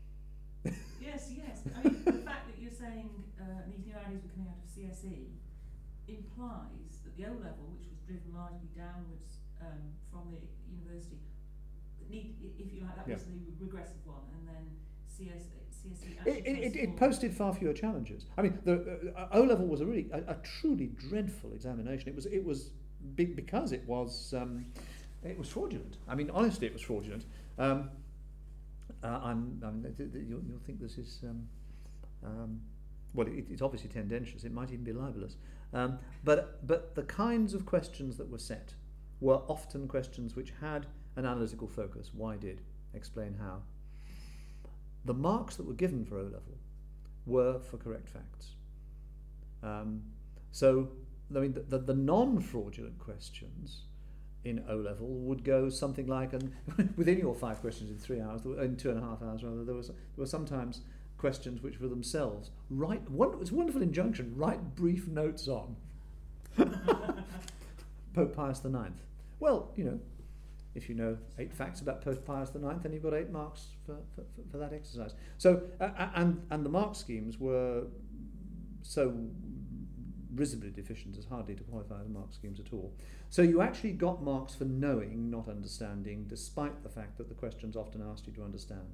Yes, yes. I mean, the fact that you're saying uh, these new ideas were coming out of C S E implies that the O-level, which was driven largely downwards um, from the university, need, if you like, that was yeah. the regressive one, and then C S E. C S E it, it, it posted far fewer challenges. I mean, the uh, O-level was a really a, a truly dreadful examination. It was it was big because it was um, it was fraudulent. I mean, honestly, it was fraudulent. Um, uh, I'm, I mean, th- th- you'll, you'll think this is um, um, well, it, it's obviously tendentious. It might even be libelous. Um, but but the kinds of questions that were set were often questions which had an analytical focus. Why did? Explain how. The marks that were given for O-level were for correct facts. Um, so, I mean, the, the, the non-fraudulent questions in O-level would go something like, and within your five questions in three hours, in two and a half hours rather, there was there were sometimes questions which were themselves write. One, it was a wonderful injunction: write brief notes on Pope Pius the Ninth. Well, you know, If you know eight facts about Pope Pius the Ninth, then you've got eight marks for, for, for that exercise. So, uh, and, and the mark schemes were so risibly deficient as hardly to qualify as mark schemes at all. So you actually got marks for knowing, not understanding, despite the fact that the questions often asked you to understand.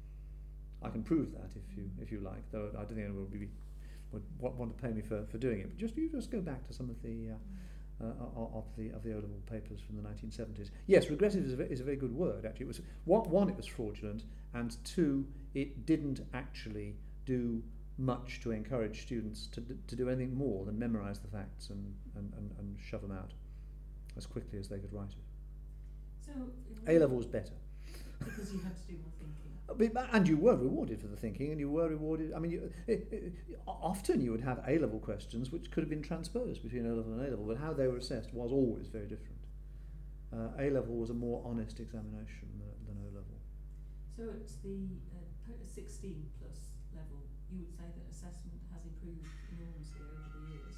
I can prove that if you if you like, though I don't think anyone would, be, would want to pay me for, for doing it. But just you just go back to some of the uh, uh, of the of the O-level papers from the nineteen seventies. Yes, regressive is a, is a very good word. Actually, it was one, one it was fraudulent, and two, it didn't actually do much to encourage students to, d- to do anything more than memorise the facts and, and, and, and shove them out as quickly as they could write it. So A-level was better. Because you had to do more thinking. But, and you were rewarded for the thinking, and you were rewarded. I mean, you, it, it, often you would have A-level questions which could have been transposed between O-level and A-level, but how they were assessed was always very different. Uh, A-level was a more honest examination than, than O-level. So it's the uh, sixteen plus level. You would say that assessment has improved enormously over the years.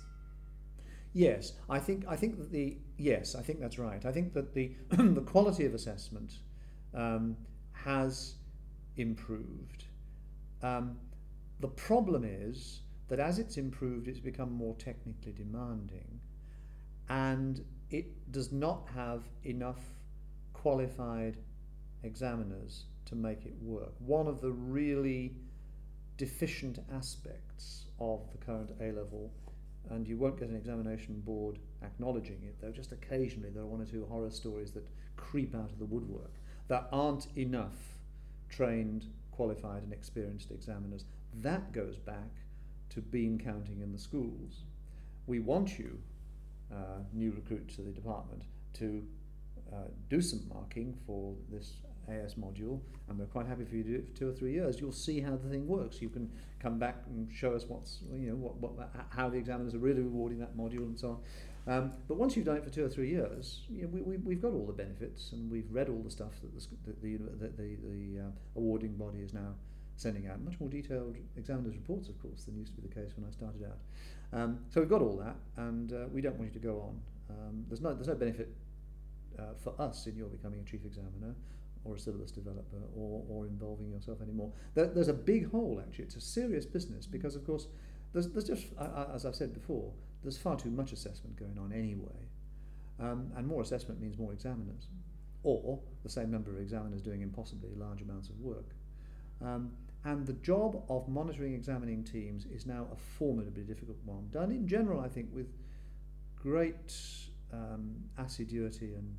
Yes, I think I think that the yes, I think that's right. I think that the the quality of assessment um, has improved. Um, the problem is that as it's improved, it's become more technically demanding, and it does not have enough qualified examiners to make it work. One of the really deficient aspects of the current A-level, and you won't get an examination board acknowledging it, though just occasionally there are one or two horror stories that creep out of the woodwork. There aren't enough trained, qualified and experienced examiners. That goes back to bean counting in the schools. We want you, uh, new recruits to the department, to uh, do some marking for this A S module, and we're quite happy for you to do it for two or three years. You'll see how the thing works. You can come back and show us what's, you know, what, what, how the examiners are really rewarding that module and so on. Um, but once you've done it for two or three years, you know, we, we, we've got all the benefits, and we've read all the stuff that the the the, the, the uh, awarding body is now sending out. Much more detailed examiners' reports, of course, than used to be the case when I started out. Um, so we've got all that, and uh, we don't want you to go on. Um, there's no there's no benefit uh, for us in your becoming a chief examiner, or a syllabus developer, or, or involving yourself anymore. There, there's a big hole, actually. It's a serious business, because, of course, there's, there's just, uh, as I've said before, there's far too much assessment going on anyway. Um, and more assessment means more examiners, or the same number of examiners doing impossibly large amounts of work. Um, and the job of monitoring examining teams is now a formidably difficult one, done in general, I think, with great um, assiduity and,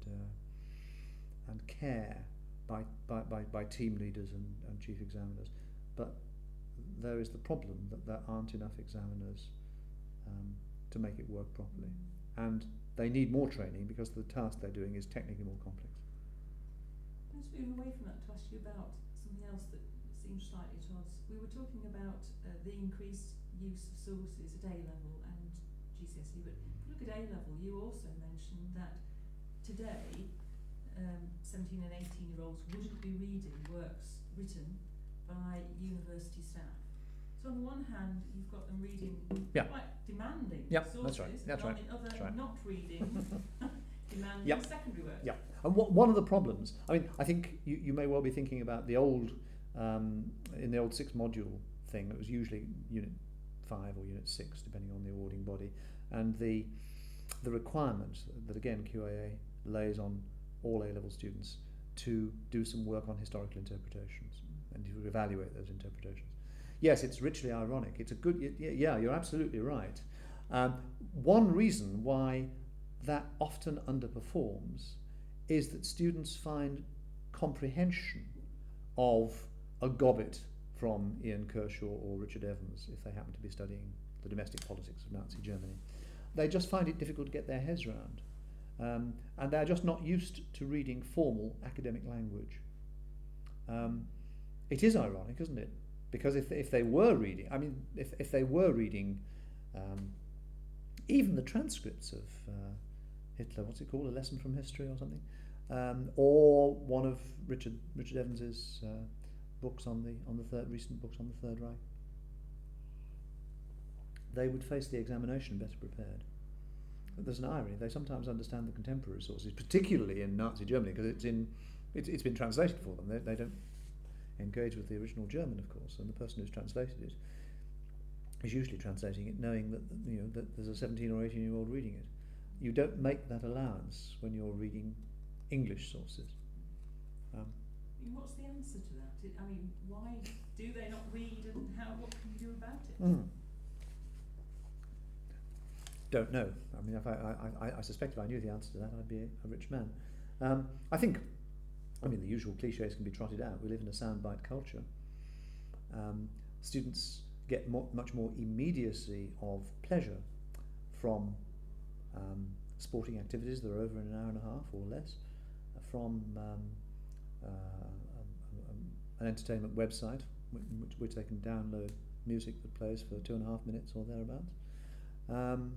uh, and care. By, by, by, by team leaders and, and chief examiners. But there is the problem that there aren't enough examiners um, to make it work properly. And they need more training because the task they're doing is technically more complex. Let's move away from that to ask you about something else that seems slightly at odds. We were talking about uh, the increased use of sources at A-level and G C S E, but if you look at A-level, you also mentioned that today Um, seventeen and eighteen year olds wouldn't be reading works written by university staff. So on the one hand, you've got them reading yeah. quite demanding yep, sources, that's right. That's and right. on the other, that's right. not reading demanding yep. secondary work. Yeah, and what, one of the problems, I mean, I think you, you may well be thinking about the old, um, in the old six module thing, it was usually unit five or unit six, depending on the awarding body, and the the requirement that, again, Q A A lays on all A-level students to do some work on historical interpretations and to evaluate those interpretations. Yes, it's richly ironic. It's a good, yeah, you're absolutely right. Um, one reason why that often underperforms is that students find comprehension of a Gobbet from Ian Kershaw or Richard Evans, if they happen to be studying the domestic politics of Nazi Germany. They just find it difficult to get their heads around. Um, and they're just not used to reading formal academic language. Um, it is ironic, isn't it? Because if if they were reading, I mean, if if they were reading, um, even the transcripts of uh, Hitler, what's it called, A Lesson from History or something, um, or one of Richard Richard Evans's uh, books on the on the third recent books on the Third Reich, they would face the examination better prepared. But there's an irony. They sometimes understand the contemporary sources, particularly in Nazi Germany, because it's in, it's, it's been translated for them. They, they don't engage with the original German, of course, and the person who's translated it is usually translating it knowing that, you know, that there's a seventeen or eighteen year old reading it. You don't make that allowance when you're reading English sources. Um, What's the answer to that? It, I mean, why do they not read, and how? What can you do about it? mm. Don't know. I mean, if I, I, I, I suspect if I knew the answer to that, I'd be a, a rich man. Um, I think, I mean, the usual cliches can be trotted out. We live in a soundbite culture. Um, students get more, much more immediacy of pleasure from um, sporting activities that are over in an hour and a half or less, from um, uh, um, um, an entertainment website which, which they can download music that plays for two and a half minutes or thereabouts. Um,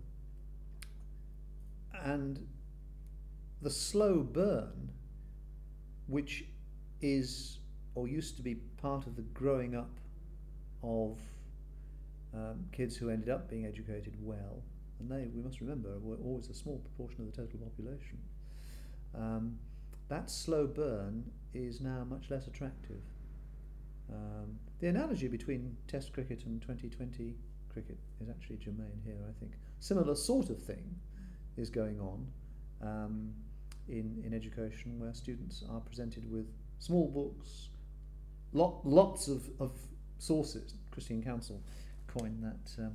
and the slow burn, which is or used to be part of the growing up of um, kids who ended up being educated well, and they, we must remember, were always a small proportion of the total population. Um, that slow burn is now much less attractive. Um, the analogy between Test cricket and twenty twenty cricket is actually germane here, I think. Similar sort of thing is going on um, in, in education, where students are presented with small books, lot, lots of, of sources. Christian Council coined that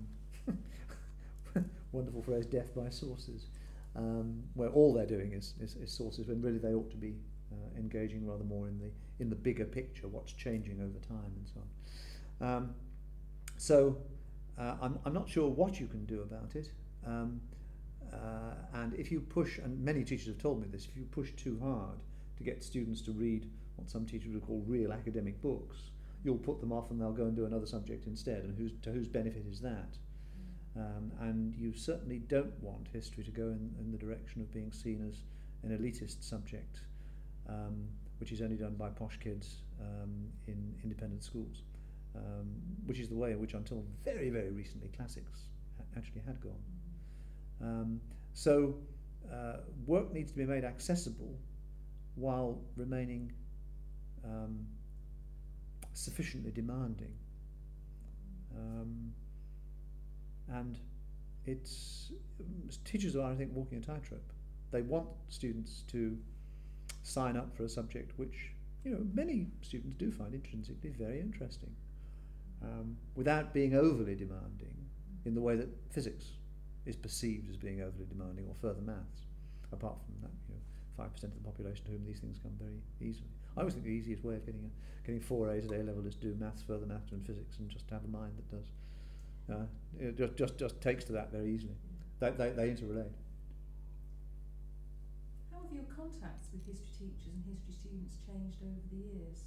um, wonderful phrase, death by sources, um, where all they're doing is, is, is sources, when really they ought to be uh, engaging rather more in the in the bigger picture, what's changing over time and so on. Um, so uh, I'm, I'm not sure what you can do about it. Um, uh, and if you push, and many teachers have told me this, if you push too hard to get students to read what some teachers would call real academic books, you'll put them off and they'll go and do another subject instead, and who's, to whose benefit is that? Um, and you certainly don't want history to go in, in the direction of being seen as an elitist subject, um, which is only done by posh kids um, in independent schools, um, which is the way in which until very, very recently classics ha- actually had gone. Um, so uh, work needs to be made accessible while remaining um, sufficiently demanding. Um, and it's teachers are, I think, walking a tightrope. They want students to sign up for a subject which, you know, many students do find intrinsically very interesting, um, without being overly demanding in the way that physics is perceived as being overly demanding, or further maths, apart from that, you know, five percent of the population to whom these things come very easily. I always think the easiest way of getting a, getting four A's at A level is to do maths, further maths and physics, and just to have a mind that does. Uh, it just, just just takes to that very easily. They, they, they interrelate. How have your contacts with history teachers and history students changed over the years?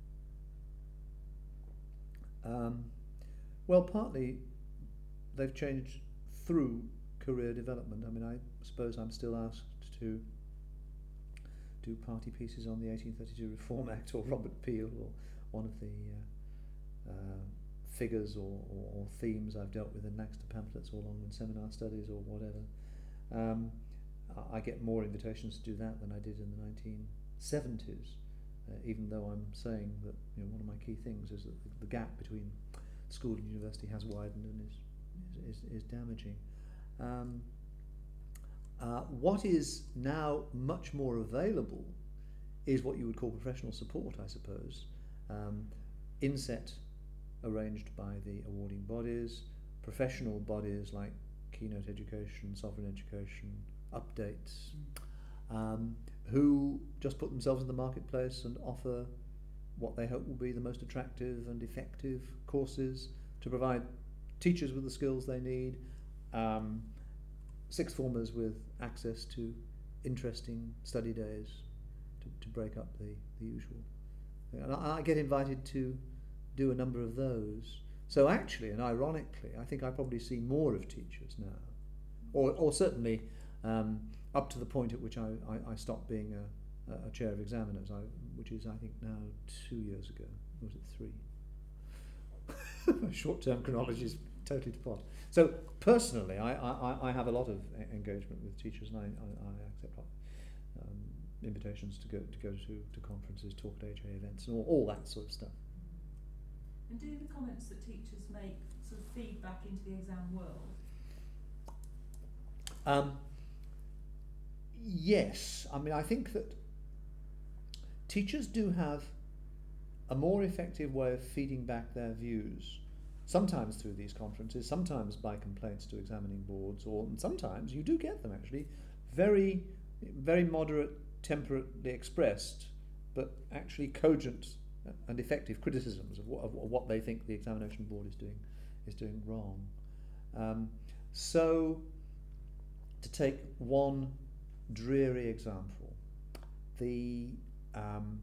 Um, well, partly they've changed through career development. I mean, I suppose I'm still asked to do party pieces on the eighteen thirty-two Reform Act, or Robert Peel, or one of the uh, uh, figures or, or, or themes I've dealt with in Naxter pamphlets or Longman seminar studies or whatever. Um, I, I get more invitations to do that than I did in the nineteen seventies, uh, even though I'm saying that, you know, one of my key things is that the, the gap between school and university has widened and is is, is, is damaging. Um, uh, what is now much more available is what you would call professional support, I suppose. Um, inset arranged by the awarding bodies, professional bodies like Keynote Education, Sovereign Education, Updates, um, who just put themselves in the marketplace and offer what they hope will be the most attractive and effective courses to provide teachers with the skills they need, um, sixth formers with access to interesting study days to, to break up the, the usual. And I, I get invited to do a number of those. So actually, and ironically, I think I probably see more of teachers now, or, or certainly um, up to the point at which I, I, I stopped being a, a chair of examiners, I, which is, I think, now two years ago. Or was it three? Short-term chronology is totally to pot. So personally, I, I, I have a lot of e- engagement with teachers, and I, I, I accept um, invitations to go to go to, to conferences, talk at H A events, and all, all that sort of stuff. And do the comments that teachers make sort of feed back into the exam world? Um, yes, I mean I think that teachers do have a more effective way of feeding back their views, sometimes through these conferences, sometimes by complaints to examining boards, or sometimes you do get them actually very, very moderate, temperately expressed, but actually cogent and effective criticisms of what, of what they think the examination board is doing is doing wrong. Um, so, to take one dreary example, the um,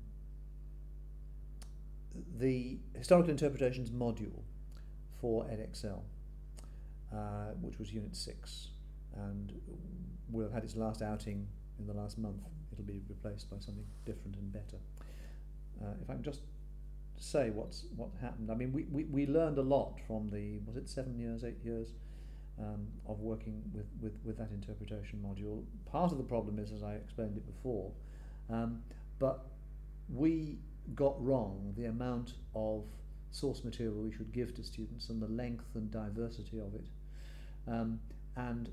the historical interpretations module for edXL, uh, which was Unit six, and will have had its last outing in the last month. It'll be replaced by something different and better. Uh, if I can just say what's what happened, I mean, we, we, we learned a lot from the, was it seven years, eight years um, of working with, with, with that interpretation module. Part of the problem is, as I explained it before, um, but we got wrong the amount of source material we should give to students and the length and diversity of it. Um, and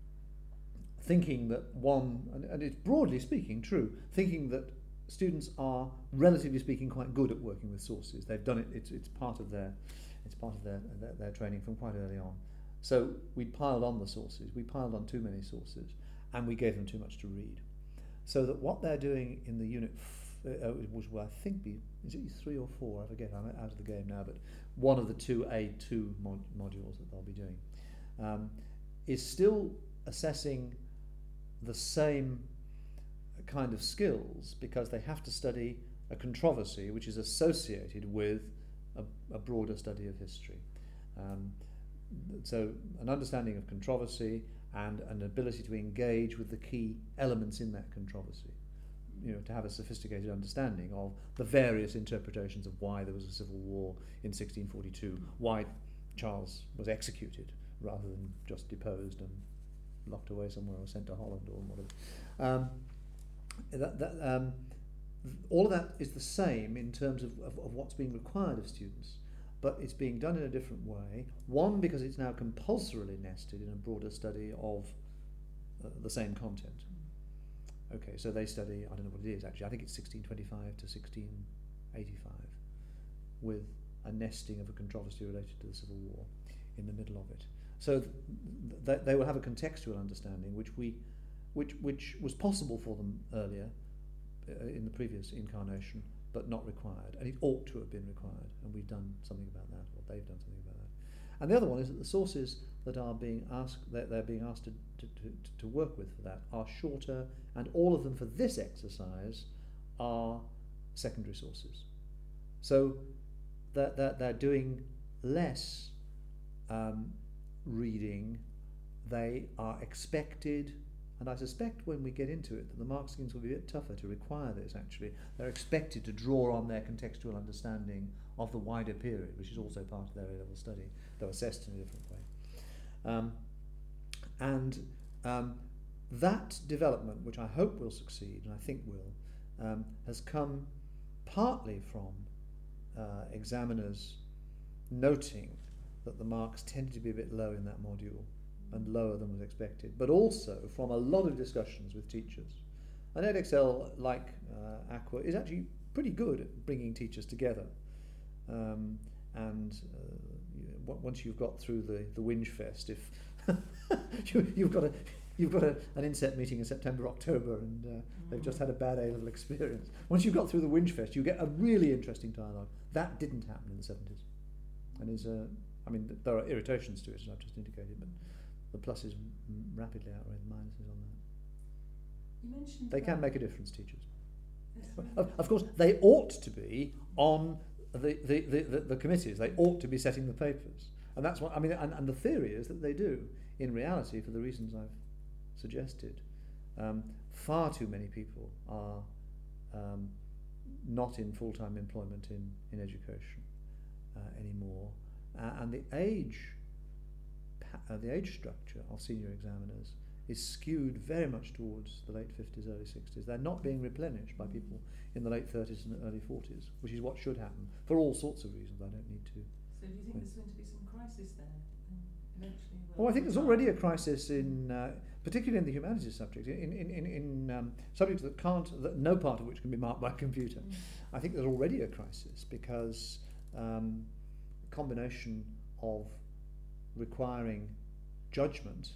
thinking that one, and, and it's broadly speaking true, thinking that students are relatively speaking quite good at working with sources. They've done it, it's, it's part of their it's part of their, their, their training from quite early on. So we piled on the sources, we piled on too many sources, and we gave them too much to read. So that what they're doing in the unit Uh, it was, well, I think, be, is it three or four? I forget, I'm out of the game now, but one of the two A two mod- modules that they'll be doing um, is still assessing the same kind of skills, because they have to study a controversy which is associated with a, a broader study of history. Um, so an understanding of controversy and an ability to engage with the key elements in that controversy. You know, to have a sophisticated understanding of the various interpretations of why there was a civil war in sixteen forty-two, why Charles was executed rather than just deposed and locked away somewhere or sent to Holland or whatever. Um, that, that, um, all of that is the same in terms of, of, of what's being required of students, but it's being done in a different way. One, because it's now compulsorily nested in a broader study of uh, the same content. Okay, so they study, I don't know what it is actually, I think it's sixteen twenty-five to sixteen eighty-five, with a nesting of a controversy related to the Civil War in the middle of it. So th- th- they will have a contextual understanding which we, which which was possible for them earlier uh, in the previous incarnation, but not required, and it ought to have been required, and we've done something about that, or they've done something about that. And the other one is that the sources that are being asked, that they're being asked to, to, to, to work with for that are shorter, and all of them for this exercise are secondary sources. So that they're, they're doing less um, reading. They are expected, and I suspect when we get into it that the mark schemes will be a bit tougher to require this actually. They're expected to draw on their contextual understanding of the wider period, which is also part of their A-level study, though assessed in a different way. Um, and um, that development, which I hope will succeed, and I think will, um, has come partly from uh, examiners noting that the marks tended to be a bit low in that module, and lower than was expected, but also from a lot of discussions with teachers. And edXL, like uh, Aqua, is actually pretty good at bringing teachers together. Um, and uh, you know, once you've got through the, the Whinge Fest, if you, you've got a you've got a, an inset meeting in September, October, and uh, mm. they've just had a bad A-level experience. Once you've got through the Whinge Fest, you get a really interesting dialogue. That didn't happen in the seventies, and is uh, I mean, th- there are irritations to it, as I've just indicated, but the pluses rapidly outweigh the minuses on that. You mentioned they that can make a difference, teachers. Of, of course, they ought to be on the, the, the, the, the committees. They ought to be setting the papers. And that's what, I mean, and, and the theory is that they do. In reality, for the reasons I've suggested, um, far too many people are um, not in full-time employment in, in education uh, anymore. Uh, and the age uh, the age structure of senior examiners is skewed very much towards the late fifties, early sixties. They're not being replenished by people in the late thirties and early forties, which is what should happen for all sorts of reasons. I don't need to. So do you think there's going to be some crisis there? And eventually Well, I think there's already a crisis in, uh, particularly in the humanities subject, in in in, in um, subjects that can't, that no part of which can be marked by a computer. Mm. I think there's already a crisis because um, a combination of requiring judgment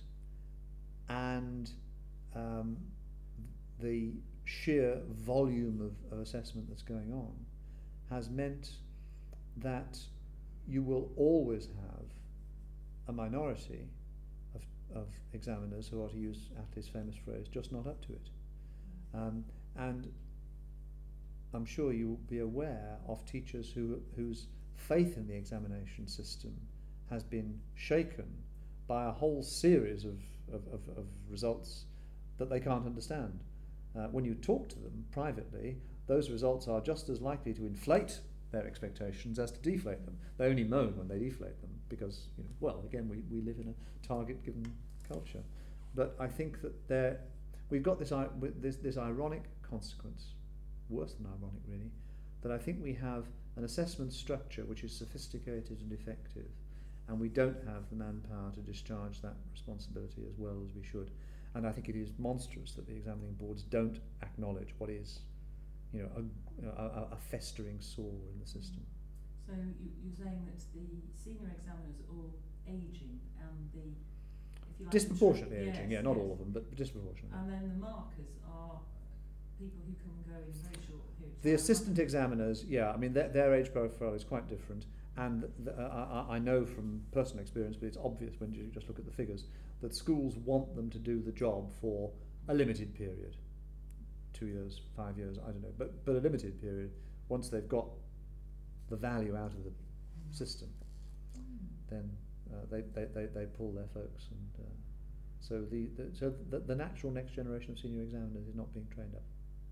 and um, the sheer volume of, of assessment that's going on has meant that you will always have a minority of, of examiners who are, to use Attlee's famous phrase, just not up to it. Um, and I'm sure you will be aware of teachers who, whose faith in the examination system has been shaken by a whole series of, of, of, of results that they can't understand. Uh, when you talk to them privately, those results are just as likely to inflate their expectations as to deflate them. They only moan when they deflate them because, you know, well, again, we, we live in a target-given culture. But I think that there, we've got this, this, this ironic consequence, worse than ironic really, that I think we have an assessment structure which is sophisticated and effective, and we don't have the manpower to discharge that responsibility as well as we should. And I think it is monstrous that the examining boards don't acknowledge what is, you know, a, a, a festering sore in the system. So you, you're saying that the senior examiners are all ageing, and the, if you like, disproportionately yes, ageing, yeah, not yes. all of them, but disproportionately. And then the markers are people who come and go in very short periods. The assistant examiners, yeah, I mean, their, their age profile is quite different. And the, uh, I, I know from personal experience, but it's obvious when you just look at the figures, that schools want them to do the job for a limited period. Two years, five years, I don't know, but, but a limited period. Once they've got the value out of the system, then uh, they, they, they, they pull their folks. And uh, so the, the, so the, the natural next generation of senior examiners is not being trained up.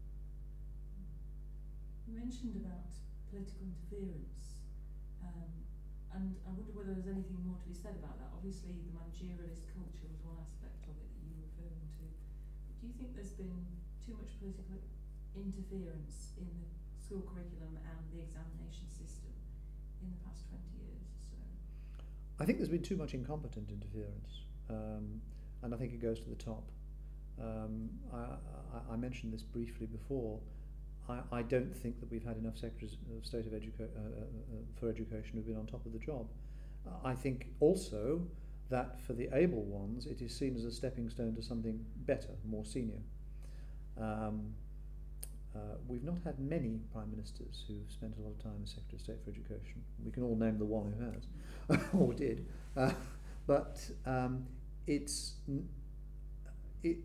You mentioned about political interference. Um, and I wonder whether there's anything more to be said about that. Obviously, the managerialist culture was one aspect of it that you were referring to. But do you think there's been too much political interference in the school curriculum and the examination system in the past twenty years or so? I think there's been too much incompetent interference, um, and I think it goes to the top. Um, I, I, I mentioned this briefly before. I, I don't think that we've had enough secretaries of state of educa- uh, uh, for education who've been on top of the job. Uh, I think also that for the able ones, it is seen as a stepping stone to something better, more senior. Um, uh, we've not had many prime ministers who've spent a lot of time as Secretary of State for Education. We can all name the one who has, or did. Uh, but um, it's it.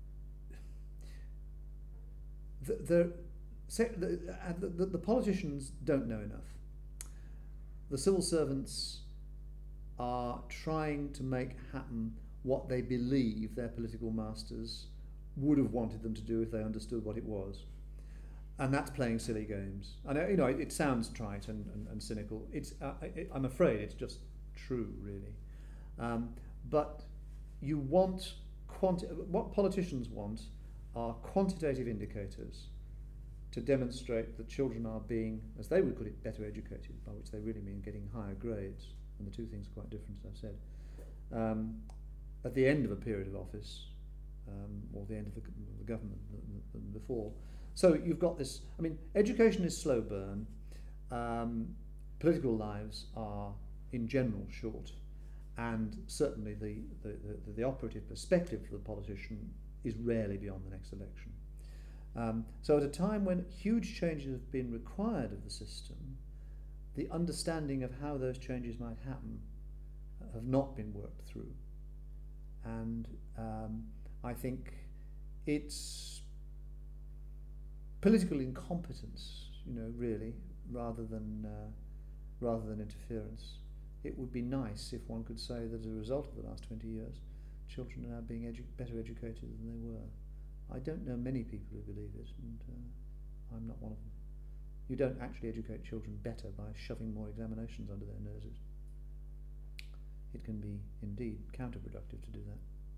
The, the The, the, the politicians don't know enough. The civil servants are trying to make happen what they believe their political masters would have wanted them to do if they understood what it was. And that's playing silly games. I know, you know, it, it sounds trite and, and, and cynical. It's, uh, it, I'm afraid it's just true, really. Um, but you want, quanti- what politicians want are quantitative indicators to demonstrate that children are being, as they would put it, better educated, by which they really mean getting higher grades, and the two things are quite different, as I've said, um, at the end of a period of office, um, or the end of the, the government than before. So you've got this, I mean, education is slow burn, um, political lives are, in general, short, and certainly the, the, the, the operative perspective for the politician is rarely beyond the next election. Um, so at a time when huge changes have been required of the system, the understanding of how those changes might happen have not been worked through. And um, I think it's political incompetence, you know, really, rather than uh, rather than interference. It would be nice if one could say that as a result of the last twenty years, children are now being edu- better educated than they were. I don't know many people who believe it, and uh, I'm not one of them. You don't actually educate children better by shoving more examinations under their noses. it can be indeed counterproductive to do that.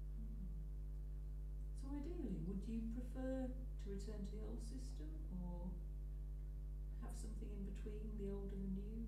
So ideally, would you prefer to return to the old system, or have something in between the old and the new?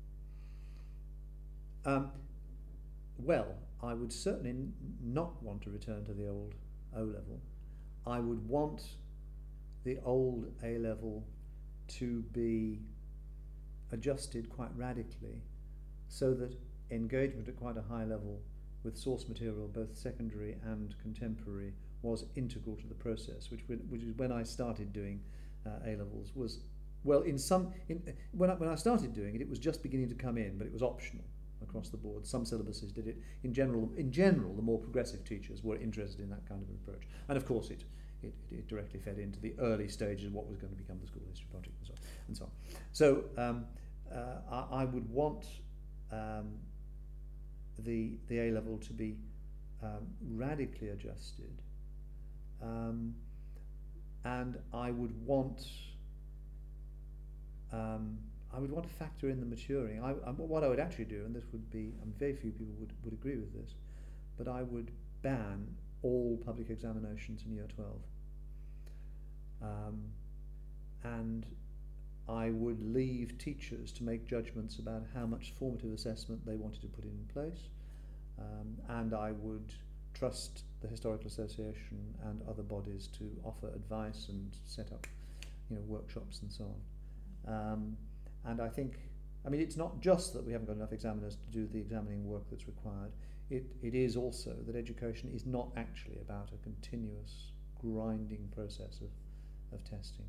Um, well, I would certainly n- not want to return to the old O-level. I would want the old A-level to be adjusted quite radically so that engagement at quite a high level with source material, both secondary and contemporary, was integral to the process, which, which is when I started doing uh, A-levels was, well, in some, in, when, I, when I started doing it, it was just beginning to come in, but it was optional across the board. Some syllabuses did it. In general, in general, the more progressive teachers were interested in that kind of approach. And of course, it, it, it directly fed into the early stages of what was going to become the school history project and so on. And so, on. so um, uh, I, I would want um, the, the A-level to be um, radically adjusted. Um, and I would want um, I would want to factor in the maturing. I, I, what I would actually do, and this would be, um, very few people would, would agree with this, but I would ban all public examinations in year twelve. Um, and I would leave teachers to make judgments about how much formative assessment they wanted to put in place. Um, and I would trust the Historical Association and other bodies to offer advice and set up, you know, workshops and so on. Um, and I think, I mean, it's not just that we haven't got enough examiners to do the examining work that's required. It, it is also that education is not actually about a continuous grinding process of, of testing.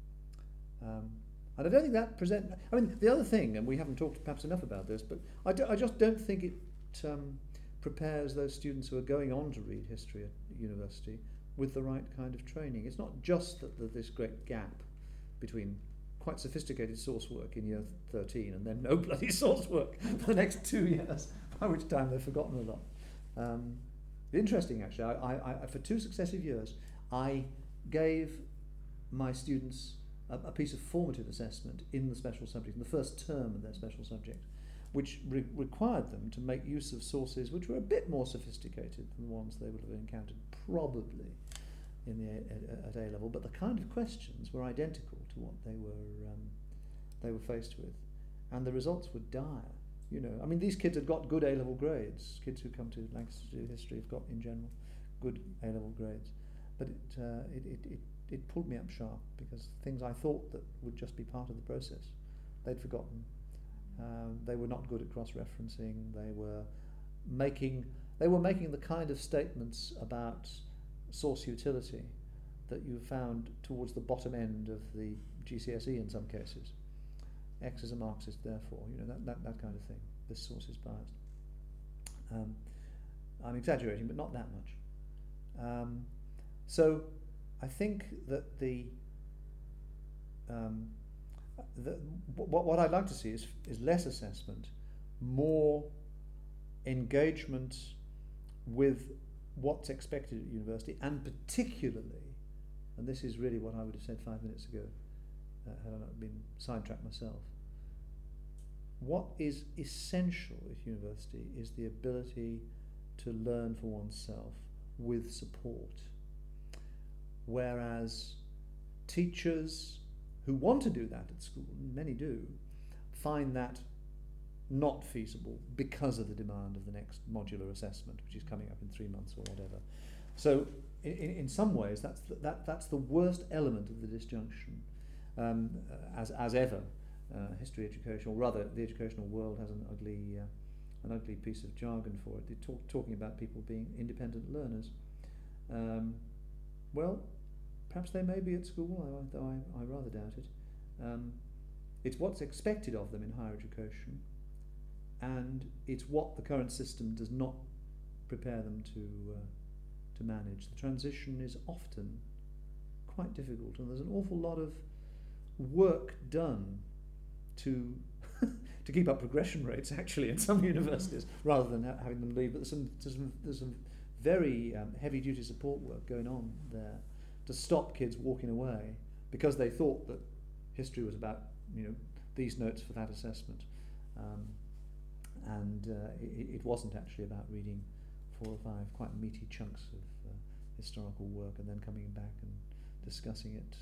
Um, and I don't think that present. I mean, the other thing, and we haven't talked perhaps enough about this, but I, do, I just don't think it um, prepares those students who are going on to read history at university with the right kind of training. It's not just that there's this great gap between quite sophisticated source work in year thirteen and then no bloody source work for the next two years, by which time they've forgotten a lot. Um, interesting, actually, I, I, I, for two successive years, I gave my students a, a piece of formative assessment in the special subject, in the first term of their special subject, which re- required them to make use of sources which were a bit more sophisticated than the ones they would have encountered probably in the a, at A level, but the kind of questions were identical to what they were um, they were faced with, and the results were dire. You know, I mean, these kids had got good A level grades. Kids who come to Lancaster to do history have got, in general, good A level grades, but it, uh, it, it it it pulled me up sharp because things I thought that would just be part of the process, they'd forgotten. Um, they were not good at cross-referencing. They were making they were making the kind of statements about source utility that you found towards the bottom end of the G C S E in some cases. X is a Marxist, therefore, you know, that, that, that kind of thing. This source is biased. Um, I'm exaggerating, but not that much. Um, so I think that the, um, the what, what I'd like to see is, is less assessment, more engagement with what's expected at university, and particularly, and this is really what I would have said five minutes ago, uh, had I not been sidetracked myself, what is essential at university is the ability to learn for oneself with support. Whereas teachers who want to do that at school, and many do, find that not feasible because of the demand of the next modular assessment, which is coming up in three months or whatever. So in, in some ways, that's the, that, that's the worst element of the disjunction. Um, as, as ever, uh, history education, or rather the educational world has an ugly, uh, an ugly piece of jargon for it. They're talk, talking about people being independent learners. Um, well, perhaps they may be at school, though I, I rather doubt it. Um, it's what's expected of them in higher education, and it's what the current system does not prepare them to uh, to manage. The transition is often quite difficult, and there's an awful lot of work done to to keep up progression rates, actually, in some universities, rather than ha- having them leave. But there's some there's some, there's some very um, heavy-duty support work going on there to stop kids walking away because they thought that history was about, you know, these notes for that assessment. Um, and uh, it, it wasn't actually about reading four or five quite meaty chunks of uh, historical work and then coming back and discussing it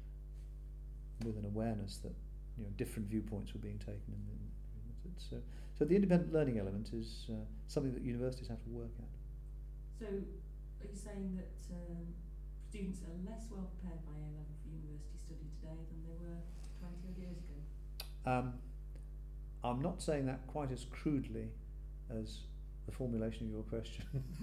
with an awareness that, you know, different viewpoints were being taken. In, in, so, so the independent learning element is uh, something that universities have to work at. So, are you saying that um, students are less well prepared by A level for university study today than they were twenty odd years ago? Um, I'm not saying that quite as crudely as the formulation of your question,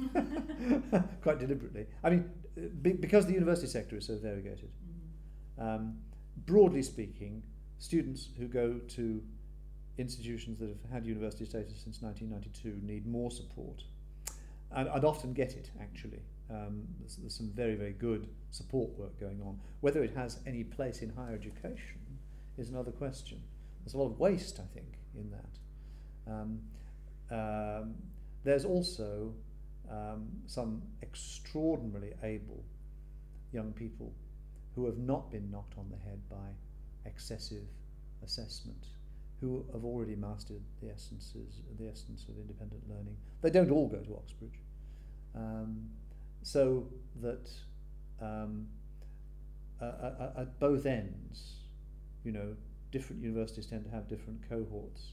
quite deliberately. I mean, be, because the university sector is so variegated, mm-hmm. um, broadly speaking, students who go to institutions that have had university status since nineteen ninety-two need more support, and I'd often get it, actually. Um, there's, there's some very, very good support work going on. Whether it has any place in higher education is another question. There's a lot of waste, I think, in that. Um, um, there's also um, some extraordinarily able young people who have not been knocked on the head by excessive assessment, who have already mastered the essences, the essence of independent learning. They don't all go to Oxbridge, um, so that um, uh, uh, at both ends, you know, different universities tend to have different cohorts.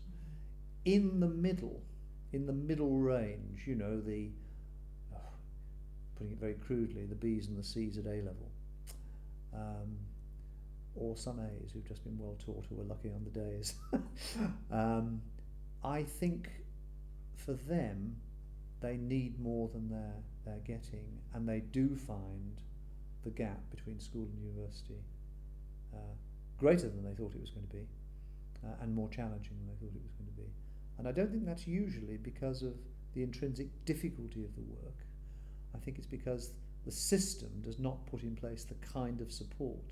In the middle, in the middle range, you know, the, oh, putting it very crudely, the B's and the C's at A level, um, or some A's who've just been well taught who are lucky on the days. um, I think for them, they need more than they're, they're getting, and they do find the gap between school and university uh, greater than they thought it was going to be, uh, and more challenging than they thought it was going to be. And I don't think that's usually because of the intrinsic difficulty of the work. I think it's because the system does not put in place the kind of support,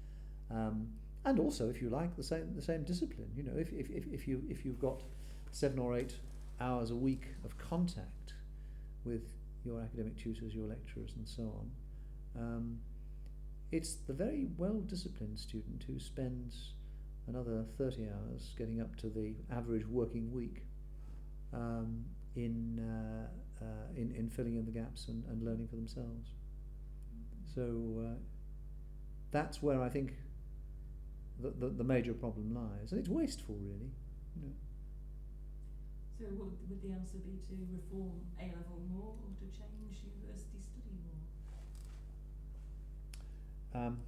um, and also, if you like, the same the same discipline. You know, if if if, if you if you've got seven or eight hours a week of contact with your academic tutors, your lecturers, and so on, um, it's the very well-disciplined student who spends another thirty hours getting up to the average working week um, in, uh, uh, in in filling in the gaps and, and learning for themselves. So uh, that's where I think the, the the major problem lies, and it's wasteful, really. You know. So would, would the answer be to reform A level more, or to change university study more? Um,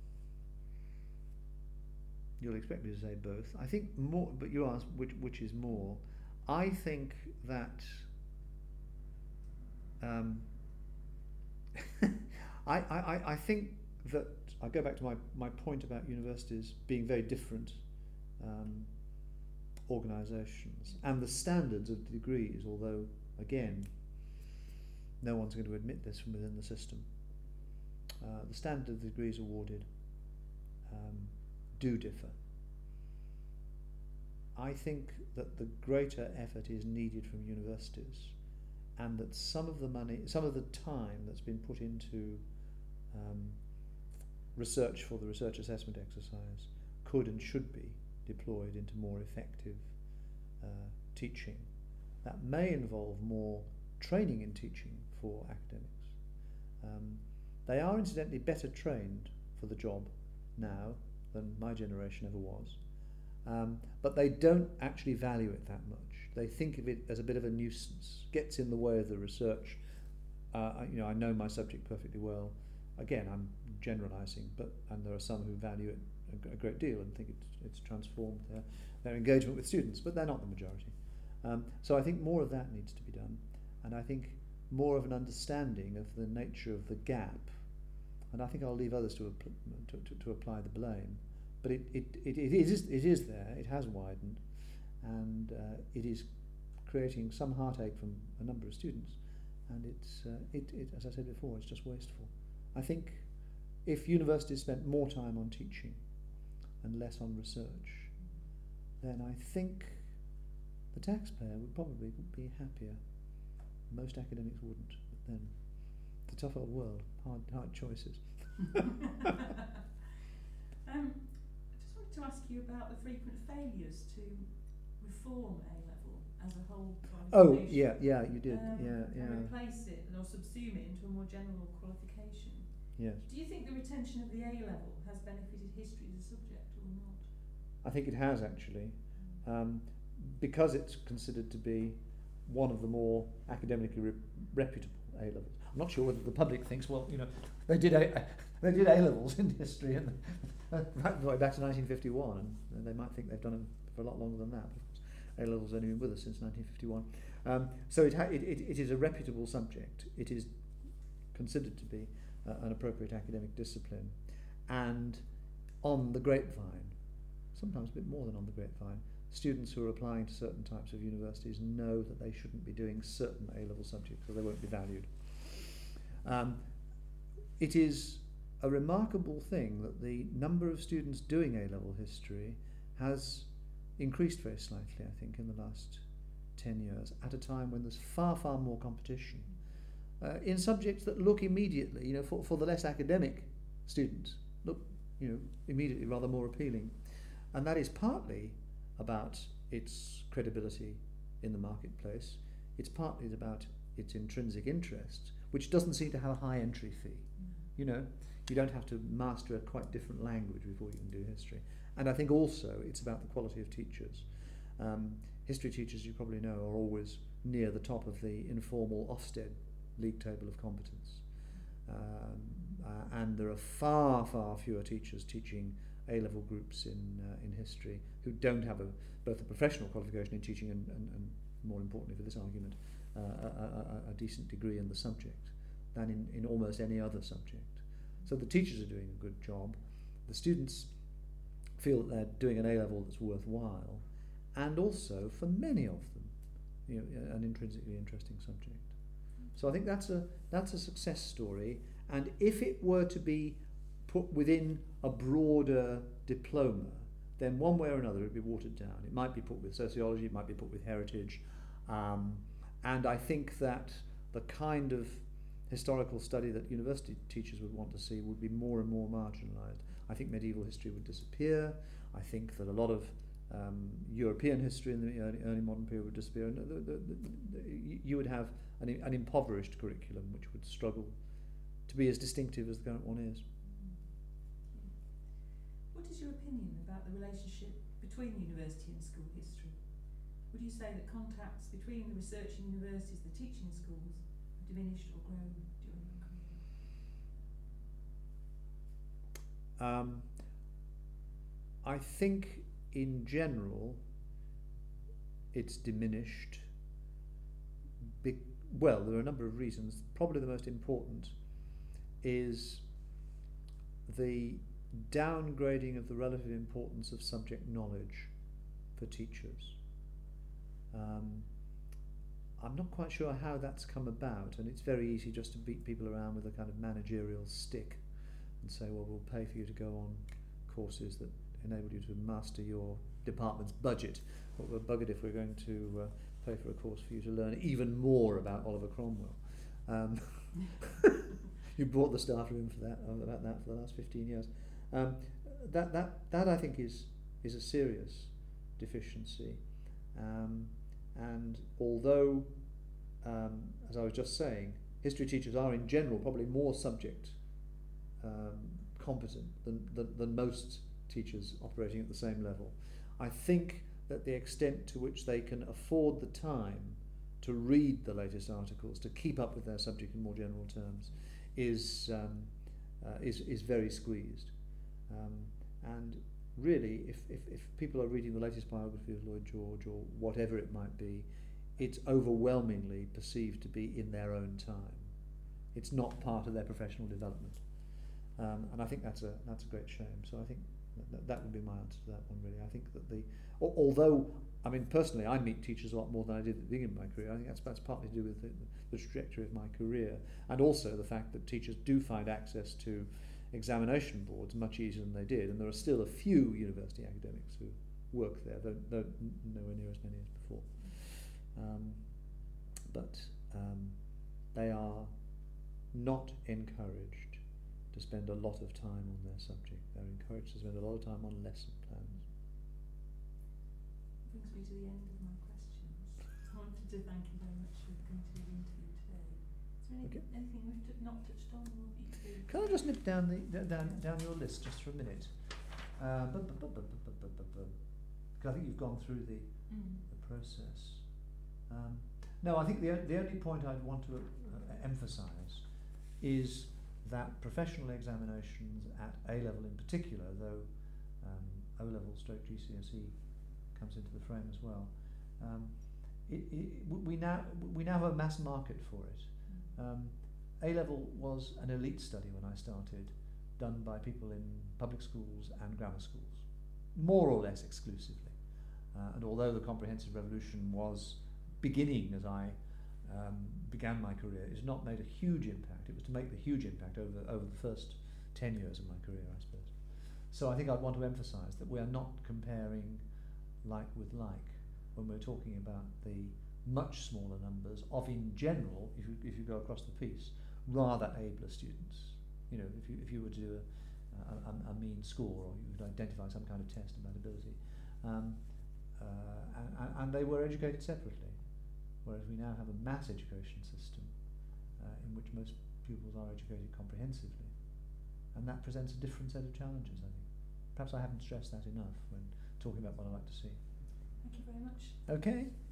You'll expect me to say both. I think more, but you asked which which is more. I think that um, I, I, I think that I go back to my, my point about universities being very different um, organisations, and the standards of degrees, although again no one's going to admit this from within the system. Uh, the standard of degrees awarded um, do differ. I think that the greater effort is needed from universities, and that some of the money, some of the time that's been put into um, research for the research assessment exercise could and should be deployed into more effective uh, teaching. That may involve more training in teaching for academics. Um, they are incidentally better trained for the job now than my generation ever was, um, but they don't actually value it that much. They think of it as a bit of a nuisance, gets in the way of the research. Uh, you know, I know my subject perfectly well. Again, I'm generalising, but and there are some who value it a, a great deal and think it's, it's transformed their, their engagement with students, but they're not the majority. Um, so I think more of that needs to be done, and I think more of an understanding of the nature of the gap. And I think I'll leave others to, to, to, to apply the blame, but it, it, it, it, is, it is there, it has widened, and uh, it is creating some heartache from a number of students, and it's, uh, it, it, as I said before, it's just wasteful. I think if universities spent more time on teaching and less on research, then I think the taxpayer would probably be happier. Most academics wouldn't, but then it's a tough old world, hard, hard choices. um, I just wanted to ask you about the frequent failures to reform A level as a whole Oh, qualification. yeah, yeah, you did. Um, yeah, yeah. And replace it or subsume it into a more general qualification. Yes. Do you think the retention of the A level has benefited history as a subject or not? I think it has actually, um, because it's considered to be one of the more academically re- reputable A levels. I'm not sure whether the public thinks, well, you know, they did A, they did A levels in history and right the way back to nineteen fifty-one, and, and they might think they've done it for a lot longer than that. But of course, A levels have only been with us since nineteen fifty-one. Um, so it, ha- it, it, it is a reputable subject. It is considered to be uh, an appropriate academic discipline, and on the grapevine, sometimes a bit more than on the grapevine, students who are applying to certain types of universities know that they shouldn't be doing certain A-level subjects because they won't be valued. Um, it is a remarkable thing that the number of students doing A-level history has increased very slightly, I think, in the last ten years, at a time when there's far, far more competition uh, in subjects that look immediately, you know, for, for the less academic students, look, you know, immediately rather more appealing. And that is partly about its credibility in the marketplace. It's partly about its intrinsic interest, which doesn't seem to have a high entry fee. Mm. You know, you don't have to master a quite different language before you can do history. And I think also it's about the quality of teachers. Um, history teachers, you probably know, are always near the top of the informal Ofsted league table of competence. Um, uh, and there are far, far fewer teachers teaching A-level groups in uh, in history who don't have a, both a professional qualification in teaching and, and, and more importantly for this argument, uh, a, a, a decent degree in the subject than in, in almost any other subject. So the teachers are doing a good job. The students feel that they're doing an A-level that's worthwhile, and also for many of them, you know, an intrinsically interesting subject. So I think that's a that's a success story. And if it were to be put within a broader diploma, then one way or another it would be watered down. It might be put with sociology, it might be put with heritage, um, and I think that the kind of historical study that university teachers would want to see would be more and more marginalised. I think medieval history would disappear. I think that a lot of um, European history in the early, early modern period would disappear, and the, the, the, the, you would have an, an impoverished curriculum which would struggle to be as distinctive as the current one is. What is your opinion about the relationship between university and school history? Would you say that contacts between the researching universities, the teaching schools, have diminished or grown during your career? Um, I think in general it's diminished. Be- well, there are a number of reasons. Probably the most important is the downgrading of the relative importance of subject knowledge for teachers. Um, I'm not quite sure how that's come about, and it's very easy just to beat people around with a kind of managerial stick and say, well, we'll pay for you to go on courses that enable you to master your department's budget. But we're buggered if we're going to uh, pay for a course for you to learn even more about Oliver Cromwell. Um, you brought the staff room for that, uh, about that for the last fifteen years. Um, that, that, that I think is, is a serious deficiency. Um, and although, um, as I was just saying, history teachers are in general probably more subject um, competent than, than, than most teachers operating at the same level, I think that the extent to which they can afford the time to read the latest articles, to keep up with their subject in more general terms, is um, uh, is, is very squeezed. Um, and really, if, if, if people are reading the latest biography of Lloyd George or whatever it might be, it's overwhelmingly perceived to be in their own time. It's not part of their professional development. Um, and I think that's a that's a great shame. So I think that, that would be my answer to that one, really. I think that the, although, I mean, personally, I meet teachers a lot more than I did at the beginning of my career. I think that's, that's partly to do with the, the trajectory of my career, and also the fact that teachers do find access to examination boards much easier than they did, and there are still a few university academics who work there, though, though nowhere near as many as before. Um, but um, they are not encouraged to spend a lot of time on their subject. They're encouraged to spend a lot of time on lesson plans. Brings me to the end of my questions. I wanted to thank you very much for coming to the interview today. Is there any, Okay. anything we've t- not touched on or that you feel? Can I just nip down the d- down down your list just for a minute? Uh, bu- bu- bu- bu- bu- bu- bu- bu- bu- 'cause I think you've gone through the Mm. the process. Um, no, I think the o- the only point I'd want to uh, emphasise is that professional examinations at A level in particular, though um, O level stroke G C S E comes into the frame as well. Um, it, it, w- we now we now have a mass market for it. Mm. Um, A level was an elite study when I started, done by people in public schools and grammar schools, more or less exclusively. Uh, and although the comprehensive revolution was beginning as I um, began my career, it's not made a huge impact. It was to make the huge impact over over the first ten years of my career, I suppose. So I think I'd want to emphasise that we are not comparing like with like when we're talking about the much smaller numbers of, in general, if you if you go across the piece, rather abler students. You know, if you if you were to do a, a, a mean score, or you would identify some kind of test about ability, um, uh, and, and they were educated separately, whereas we now have a mass education system uh, in which most pupils are educated comprehensively, and that presents a different set of challenges, I think. Perhaps I haven't stressed that enough when talking about what I like to see. Thank you very much. Okay.